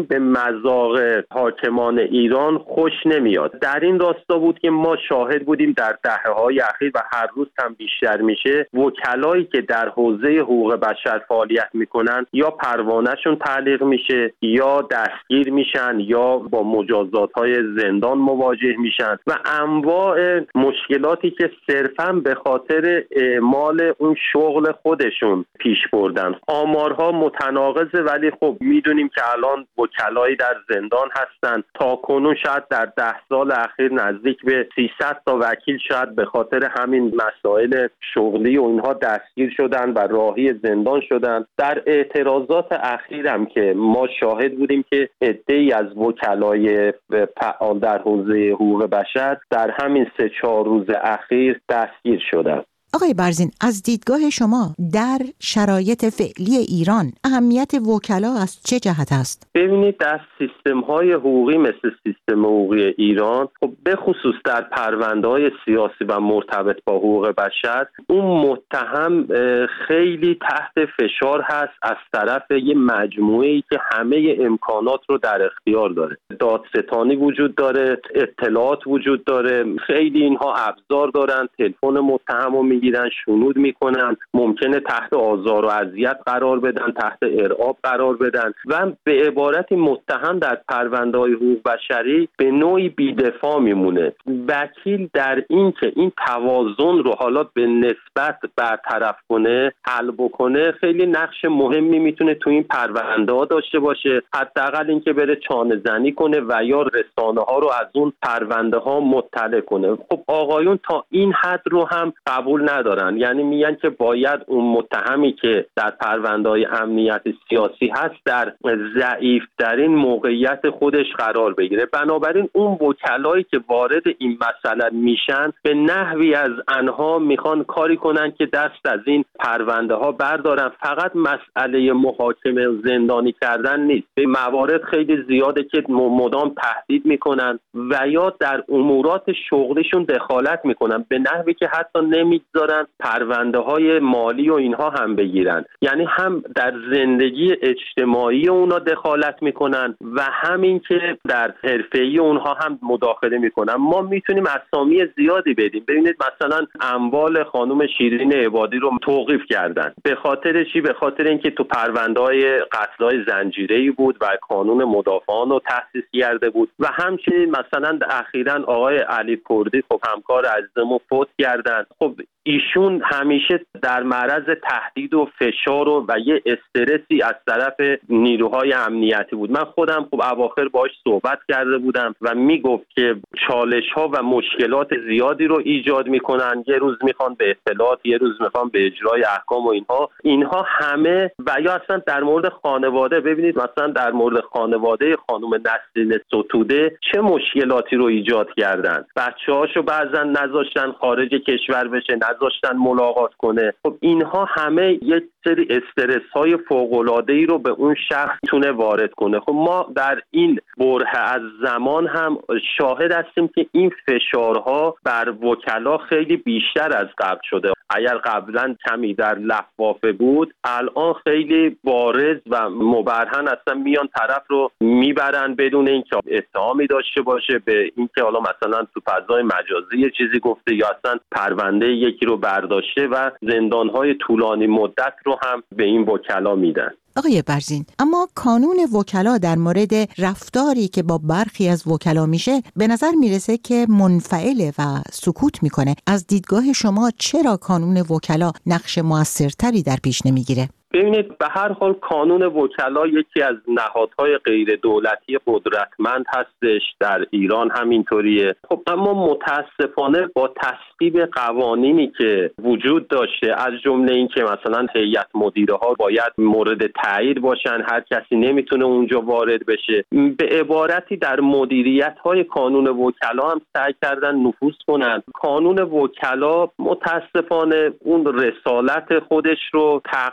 به مذاق حاکمان ایران خوش نمیاد. در این راستا بود که ما شاهد بودیم در دهه‌های اخیر و هر روز هم بیشتر میشه، وکلایی که در حوزه حقوق بشر فعالیت میکنن یا پروانهشون تعلیق میشه یا دستگیر میشن یا با مجازات‌های زندان مواجه میشن و انواع مشکلاتی که صرفاً به خاطر اعمال اون شغل خودشون پیش بردن. آمارها متناقضه، ولی خب میدونیم که الان وکلایی در زندان هستن. تا کنون شاید در ده سال اخیر نزدیک به سیصد تا وکیل شاید به خاطر همین مسائل شغلی و اینها دستگیر شدن و راهی زندان شدن. در اعتراضات اخیرم که ما شاهد بودیم که عده‌ای از وکلای فعال در حوزه حقوق بشر در همین سه چهار روز اخیر دستگیر شدن. آقای برزین، از دیدگاه شما در شرایط فعلی ایران اهمیت وکلا از چه جهت است؟ ببینید، در سیستم‌های حقوقی مثل سیستم حقوقی ایران، خب به خصوص در پرونده‌های سیاسی و مرتبط با حقوق بشر، اون متهم خیلی تحت فشار هست از طرف یه مجموعه‌ای که همه امکانات رو در اختیار داره. دادستانی وجود داره، اطلاعات وجود داره، خیلی اینها ابزار دارن، تلفن متهم رو میگیرن، شنود میکنن، ممکنه تحت آزار و اذیت قرار بدن، تحت ارعاب قرار بدن و به عبارتی متهم در پرونده‌های حقوق بشری به نوعی بی‌دفاع میمونه. وکیل در این که این توازن رو حالا به نسبت برطرف کنه، حل بکنه، خیلی نقش مهمی میتونه تو این پرونده ها داشته باشه. حداقل این که بره چانه زنی کنه و یا رسانه ها رو از اون پرونده ها مطلع کنه. خب آقایون تا این حد رو هم قبول ندارن، یعنی میگن که باید اون متهمی که در پرونده‌های امنیت سیاسی هست در ضعیف‌ترین موقعیت خودش قرار بگیره. بنابراین اون وکلایی که وارد این مسئله میشن به نحوی از آنها میخوان کاری کنن که دست از این پرونده ها بردارن. فقط مسئله محاکمه زندانی کردن نیست، به موارد خیلی زیاده که مدام تهدید میکنن و یا در امورات شغلشون دخالت میکنن به نحوی که حتی نمیگذارن پرونده های مالی و اینها هم بگیرن. یعنی هم در زندگی اجتماعی اونا دخالت میکنن و همین که در حرفه‌ای اونها هم مداخله میکنن. ما میتونیم اسامی زیادی بدیم. ببینید مثلا اموال خانم شیرین عبادی رو توقیف کردن. به خاطر چی؟ به خاطر اینکه تو پرونده‌های قتل‌های زنجیره‌ای بود و قانون مدافعان رو تأسیس کرده بود و همچنین مثلا اخیراً آقای علی کردی خب همکار عزیزمون فوت کردن. خب ایشون همیشه در معرض تهدید و فشار و, و یه استرسی از طرف نیروهای امنیتی بود. من خودم خب اواخر باهاش صحبت کرده بودم و میگفت که چالش‌ها و مشکلات زیادی رو ایجاد میکنن. یه روز میخوان به اطلاعات، یه روز میخوان به اجرای احکام و اینها اینها همه و یا اصلا در مورد خانواده. ببینید مثلا در مورد خانواده خانم نسرین ستوده چه مشکلاتی رو ایجاد کردن. بچه‌هاشو بعضا نذاشتن خارج کشور بشه، نذاشتن ملاقات کنه. خب اینها همه یک سری استرس های فوق العاده ای رو به اون شخص تونه وارد کنه. خب ما در این بره از زمان هم شاهد هستیم که این فشارها بر وکلا خیلی بیشتر از قبل شده. اگر قبلا کمی در لفافه بود، الان خیلی بارز و مبرهن هستن، میان طرف رو میبرن بدون اینکه اتهامی داشته باشه به اینکه حالا مثلا تو فضای مجازی یه چیزی گفته یا اصلا پرونده یکی رو برداشته و زندانهای طولانی مدت رو هم به این وکلا میدن. آقای برزین، اما کانون وکلا در مورد رفتاری که با برخی از وکلا میشه به نظر میرسه که منفعله و سکوت میکنه. از دیدگاه شما چرا کانون وکلا نقش موثرتری در پیش نمیگیره؟ ببینید، به هر حال قانون وکلا یکی از نهادهای غیر دولتی قدرتمند هستش، در ایران همینطوریه. خب اما متاسفانه با تصویب قوانینی که وجود داشته، از جمله این که مثلا هیئت مدیره ها باید مورد تایید باشن، هر کسی نمیتونه اونجا وارد بشه، به عبارتی در مدیریت های قانون وکلا هم سعی کردن نفوذ کنن. قانون وکلا متاسفانه اون رسالت خودش رو تقلیل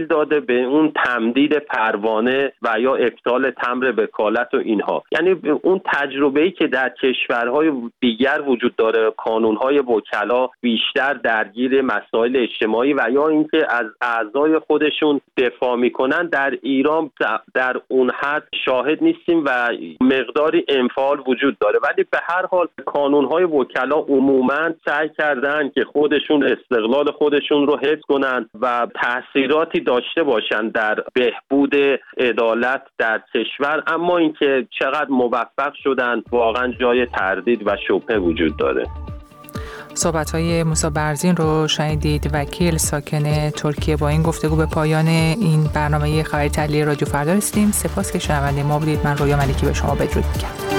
داده به اون تمدید پروانه و یا ابطال تمبر وکالت و اینها. یعنی اون تجربه‌ای که در کشورهای دیگر وجود داره، کانون‌های وکلا بیشتر درگیر مسائل اجتماعی و یا اینکه از اعضای خودشون دفاع میکنن، در ایران در اون حد شاهد نیستیم و مقداری انفعال وجود داره. ولی به هر حال کانون‌های وکلا عموماً سعی کردن که خودشون استقلال خودشون رو حفظ کنن و تأثیراتی داشته باشن در بهبود عدالت در کشور، اما اینکه چقدر موفق شدن واقعا جای تردید و شبهه وجود داره. صحبت‌های موسی برزین رو شنیدید، وکیل ساکن ترکیه. با این گفتگو به پایان این برنامه خبری تحلیلی رادیو فردا رسیدیم. سپاس که شنونده ما بودید. من رویا ملکی به شما بدرود میگم.